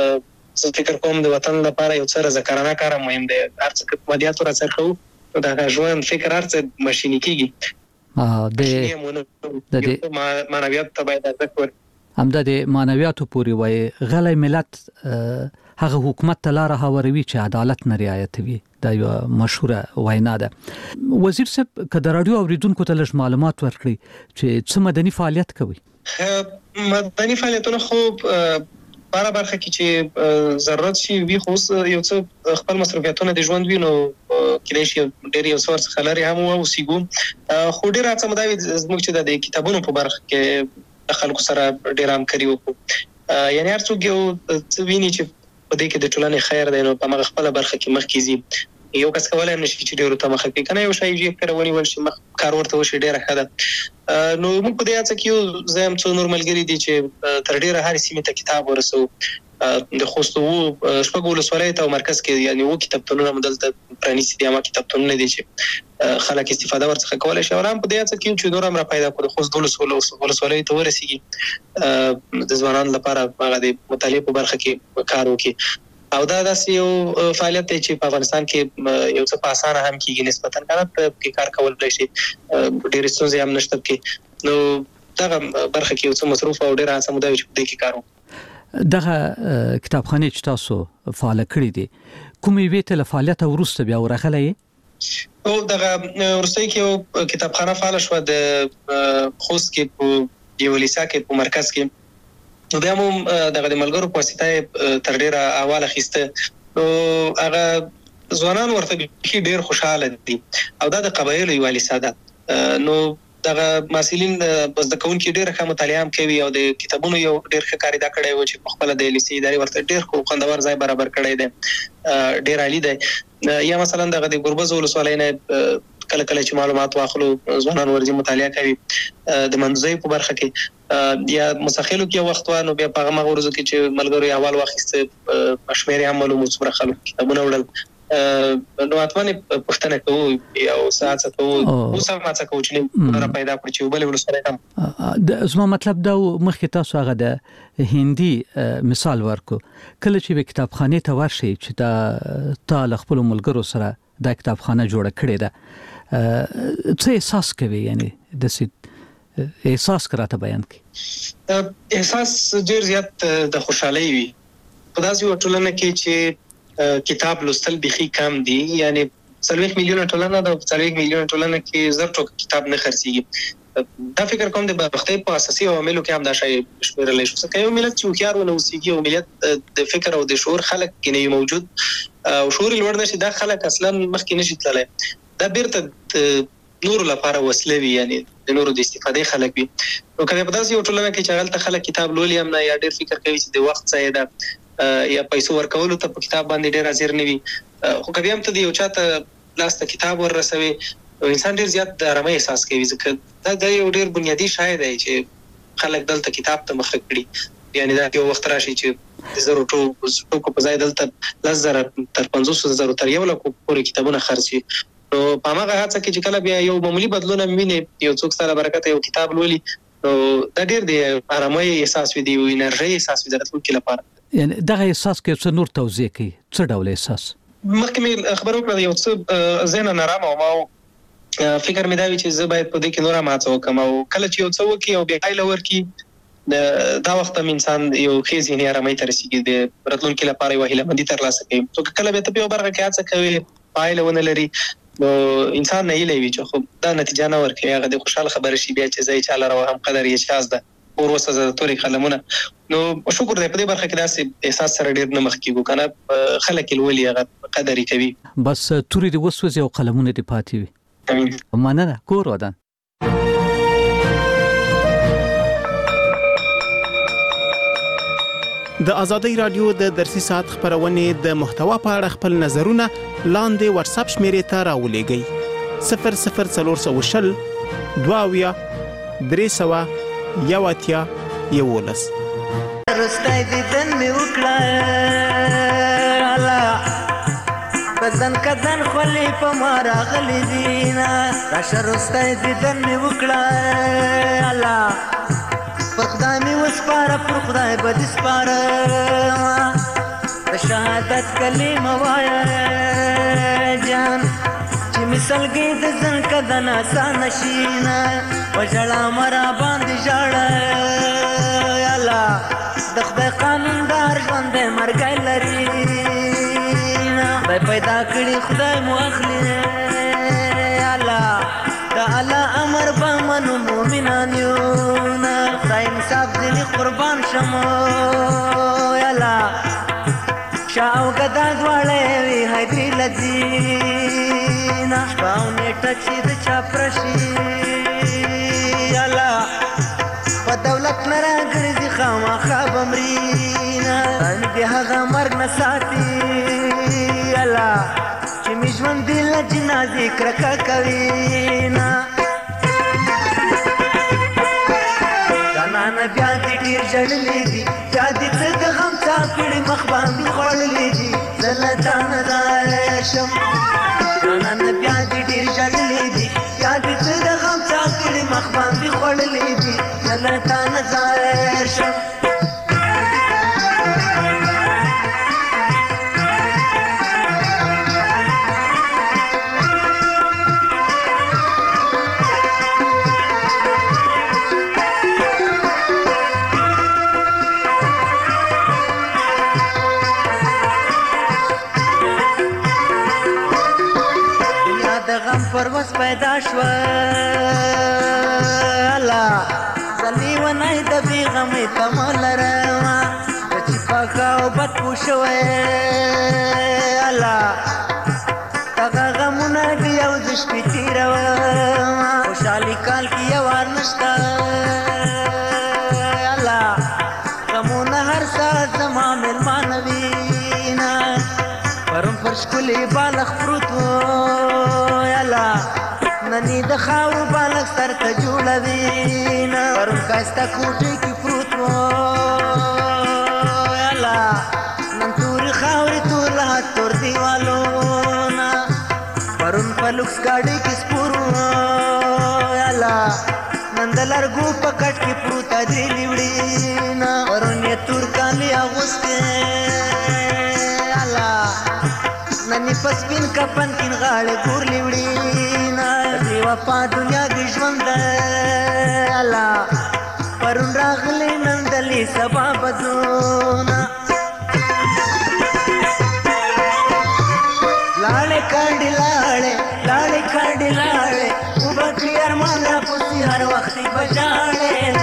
زه فکر کوم د وطن لپاره یو څه رضاکارانه کار مهم دی. هر څه که مادیات ورڅرخوو نو د هغه ژوند فکر هر څه ماشیني کېږي. معنویات ته باید ارزښت ورکړو. همدا د معنویاتو پورې وایي غلی ملت هغه حکومت ته لاره هواروي چې عدالت نه رعایتوي. دا یو مشهوره وینا ده. وزیر صاحب که د راډیو اوریدونکو ته لږ معلومات ورکړي چې څه مدني فعالیت کوي؟ مدني فعالیتونه خو باره برخه کې چې ضرورت شي وي، خو یو څه خپل مصروفیتونه د ژوند وي نو کېدای شي ډېر یو څه ورڅخه لرې هم واوسېږو. خو ډېره هڅه مو دا وي زموږ چې د کتابونو په برخه کې د خلکو سره ډېره همکاري وکړو. یعنې هر څوک یو څه ویني چې په دې کې د ټولنې خیر دی نو په هغه خپله برخه کې مخکې ځي. یو کس کولی هم نشي چې ډېرو ته مخه کړي، که نه یو شی کره ونیول شي کار ورته وشي ډېره ښه ده. نو موږ په دې هڅه کې یو زه هم څو نور ملګري دي چې تر ډېره هرې سیمې ته کتاب ورسوو. د خوست شپږ ولسوالیو ته او مرکز کې یعنې 7 کتابتونونه مو دلته پرانیستي دي. همه کتابتونونه دي چې خلک استفاده ورڅخه کولی شي. او هم په دې هڅه کې چې نور هم را پیدا کړو د خوست 12 ولسوالیو ته ورسېږي، د ځوانانو لپاره هغه د مطالعې په برخه کې کار وکړي. او دا داسې یو فعالیت دی چې په افغانستان کې یو څه په اسانه هم کېږي نسبتاً، که نه په کې کار کولی شي، ډېرې ستونزې هم نشته پکې. نو دغه برخه کې یو څه مصروف او ډیر هڅه مو دا چې په دې کې کارو. دغه کتابخانه چې تاسو فعال کړی دي کومې ویته له فعالیت ورسته بیا ورغلې او دغه ورسته کې یو کتابخانه فعال شو د خوست کې په یو لیسا کې په مرکز کې نو بیا مو دغه د ملګرو په واسطه تر ډیره اواله خسته او هغه ځوانان ورته ډیر خوشاله دي او دا د قبایلو یو لیسا ده نو دغه مسلین بس د کون کې ډیر ښه مطالعه هم کوي او د کتابونو یو ډیر ښه کاری دا کړی و چې په خپل د لیسې ادارې ورته ډیر خوندور ځای برابر کړی دی ډیر عالی دی یا مثلا دغه د ګربز ولسوالۍ نه کله کله چې معلومات واخلو ځوانان ورځي مطالعه کوي د منځي په برخه کې یا مسخلو کې وخت وانه بیا په هغه ورځو کې چې ملګری اول واخیسته پښمیر هم معلومات سره خلک کتابونه وړل نو اتمنه پښتنه کوو یا ساعت کوو او سم څه کوو چې نه پیدا کړی چې بل ولسره هم د زما مطلب دا مخکې تاسو هغه د هندي مثال ورکو کله چې کتابخانه ته ورشي چې دا تل خپل ملګرو سره د کتابخانه جوړه کړې ده څه احساس کوي یعنی د احساس کراته بیان کی احساس ډیر زیات د خوشحالي وي په داسې ټولنه کې چې کتاب لوستل بخي کم دي یعنی 30 میلیون ټولنه د 30 میلیون ټولنه کې زر ټوک کتاب نه خرڅيږي دا فکر کوم د بختۍ په اساسي عواملو کې هم دا شی شمیرل شو څنګه یو ملت چې خيار ونه وسیږي او ملت د فکر او د شعور خلک کې نه موجود او شعور لوړ نشي دا خلک اصلا مخکې نشي تللی دا بیرته نور لپاره وسله وی یعنی د نورو د استفادې خلک وي نو کله په داسې ټولنه کې چې غلطه خلک کتاب لولي هم نه یا ډېر فکر کوي چې د وخت ځای ده یا پیسو ورکولو ته په کتاب باندې ډېر حاضر نه وي خو کبي هم ته دی یو چاته لاس ته کتاب ورسوي انسان ډېر زیات د آرامۍ احساس کوي ځکه دا یو ډېر بنیادی شای دی چې خلک دلته کتاب ته مخ کړي یعنی دا یو وخت راشي چې زرو ټوکو په ځای دلته 10,000 تر 50,000 تر 1 لک پورې کتابونه خرڅي نو په هغه هڅه کې چې کله بیا یو معمولی بدلون ویني یو څوک سره برکت یو کتاب لولي نو دا ډېر دی آرامۍ احساس وي دی او انرژي احساس وي د راتلونکي لپاره یعنی دغه احساس کې څه نور توضیح کوي څه ډول احساس مخکې خبرو کړم یو څه ذهن نارام او ما فکر مې دا وی چې زه باید په دې کې نور ما څه وکم او کله چې یو څه وکي او بیا کایله ورکی دا وخت هم انسان یو خېز یې آرامۍ ته رسیږي د راتلونکي لپاره یو هیله مندي ترلاسه کوي نو کله به ته په برخه کې هڅه کوي پایله ونه لري نو انسان نه یې لوي چې خو دا نتیجه نه ورکوي هغه د خوشاله خبر شي بیا چې زې چاله راو هم قدر یې شاز ده اور وسه د توري قلمونه نو شکر دې په دې برخه کې داسې احساس سره ډېر نه مخ کیږي کنه خلک الولي هغه قدر کوي بس توري د وسوځي او قلمونه دې پاتې وي مننه کور ودان د ازادي رادیو د درسي ساعت خبرونه د محتوا په اړه خپل نظرونه لاندې واتس اپ شمیرې ته راولېږئ 00420 22 300 یواتیا یولس رستای دیدن می وکړه الله بدن کدن خلی په مارا غلی دینا راشه رستای دیدن می وکړه الله پر خدای می وسپاره پر خدای بد سپاره شهادت کلمه وایا جان چې مثالګي د ځن کدن آسان شینا وجړه مرا باندې جړه یالا د خدای قانوندار ژوند مرګ لري به پیدا کړی خدای مو اخلي یالا د الله امر به منو مؤمنان یو نه خدای انصاف دې قربان شمو یالا شاو غدا دواړې وی هدي لذینا شاو نیټه چې د چا پرشي یالا په دولت نه راګرځي خامخا بمرینا ان به هغه مرګ نه ساتي یالا چې می ژوند دل جنازې کرکا کوي نا دانا بیا دې ډیر جړلې دي بیا دې څه د غم تا کړي مخ باندې خړلې دي زلتان دایشم دانا بیا دې ډیر جړلې دي بیا دې څه د غم تا کړي مخ باندې خړلې دي زلتان دایشم شوا الله زلی ونای د بیغمې تمل رما چې پاکا او بد پوښوي الله تاغه غمونه دی او د شپې تیروا خوشالي کال کې یو نشتا الله غمونه هر ساعت زما مېلمان وینا پرم پر شکلې بالغ پروت و الله ننی د خاور بالغ سر ته جوړوي نه پرم ښایسته کوټې کې پروت و الله نن تورې خاورې تور له تور دیوالو نه پرون په لوکس ګاډۍ کې سپور و الله نن د لرګو په کټ کې پروته درې لیوړي نه پرون یې تور کالي اغوستې الله نن په سپین کفن کې غاړې ګور لیوړي نه بې وفا دنیا کې ژوند الله پرون راغلی نن دلې سبا بدلونه لاړې کاندې لاړې کاندې لاړې وبکړي ارمان را پسې هر وخت بجاړې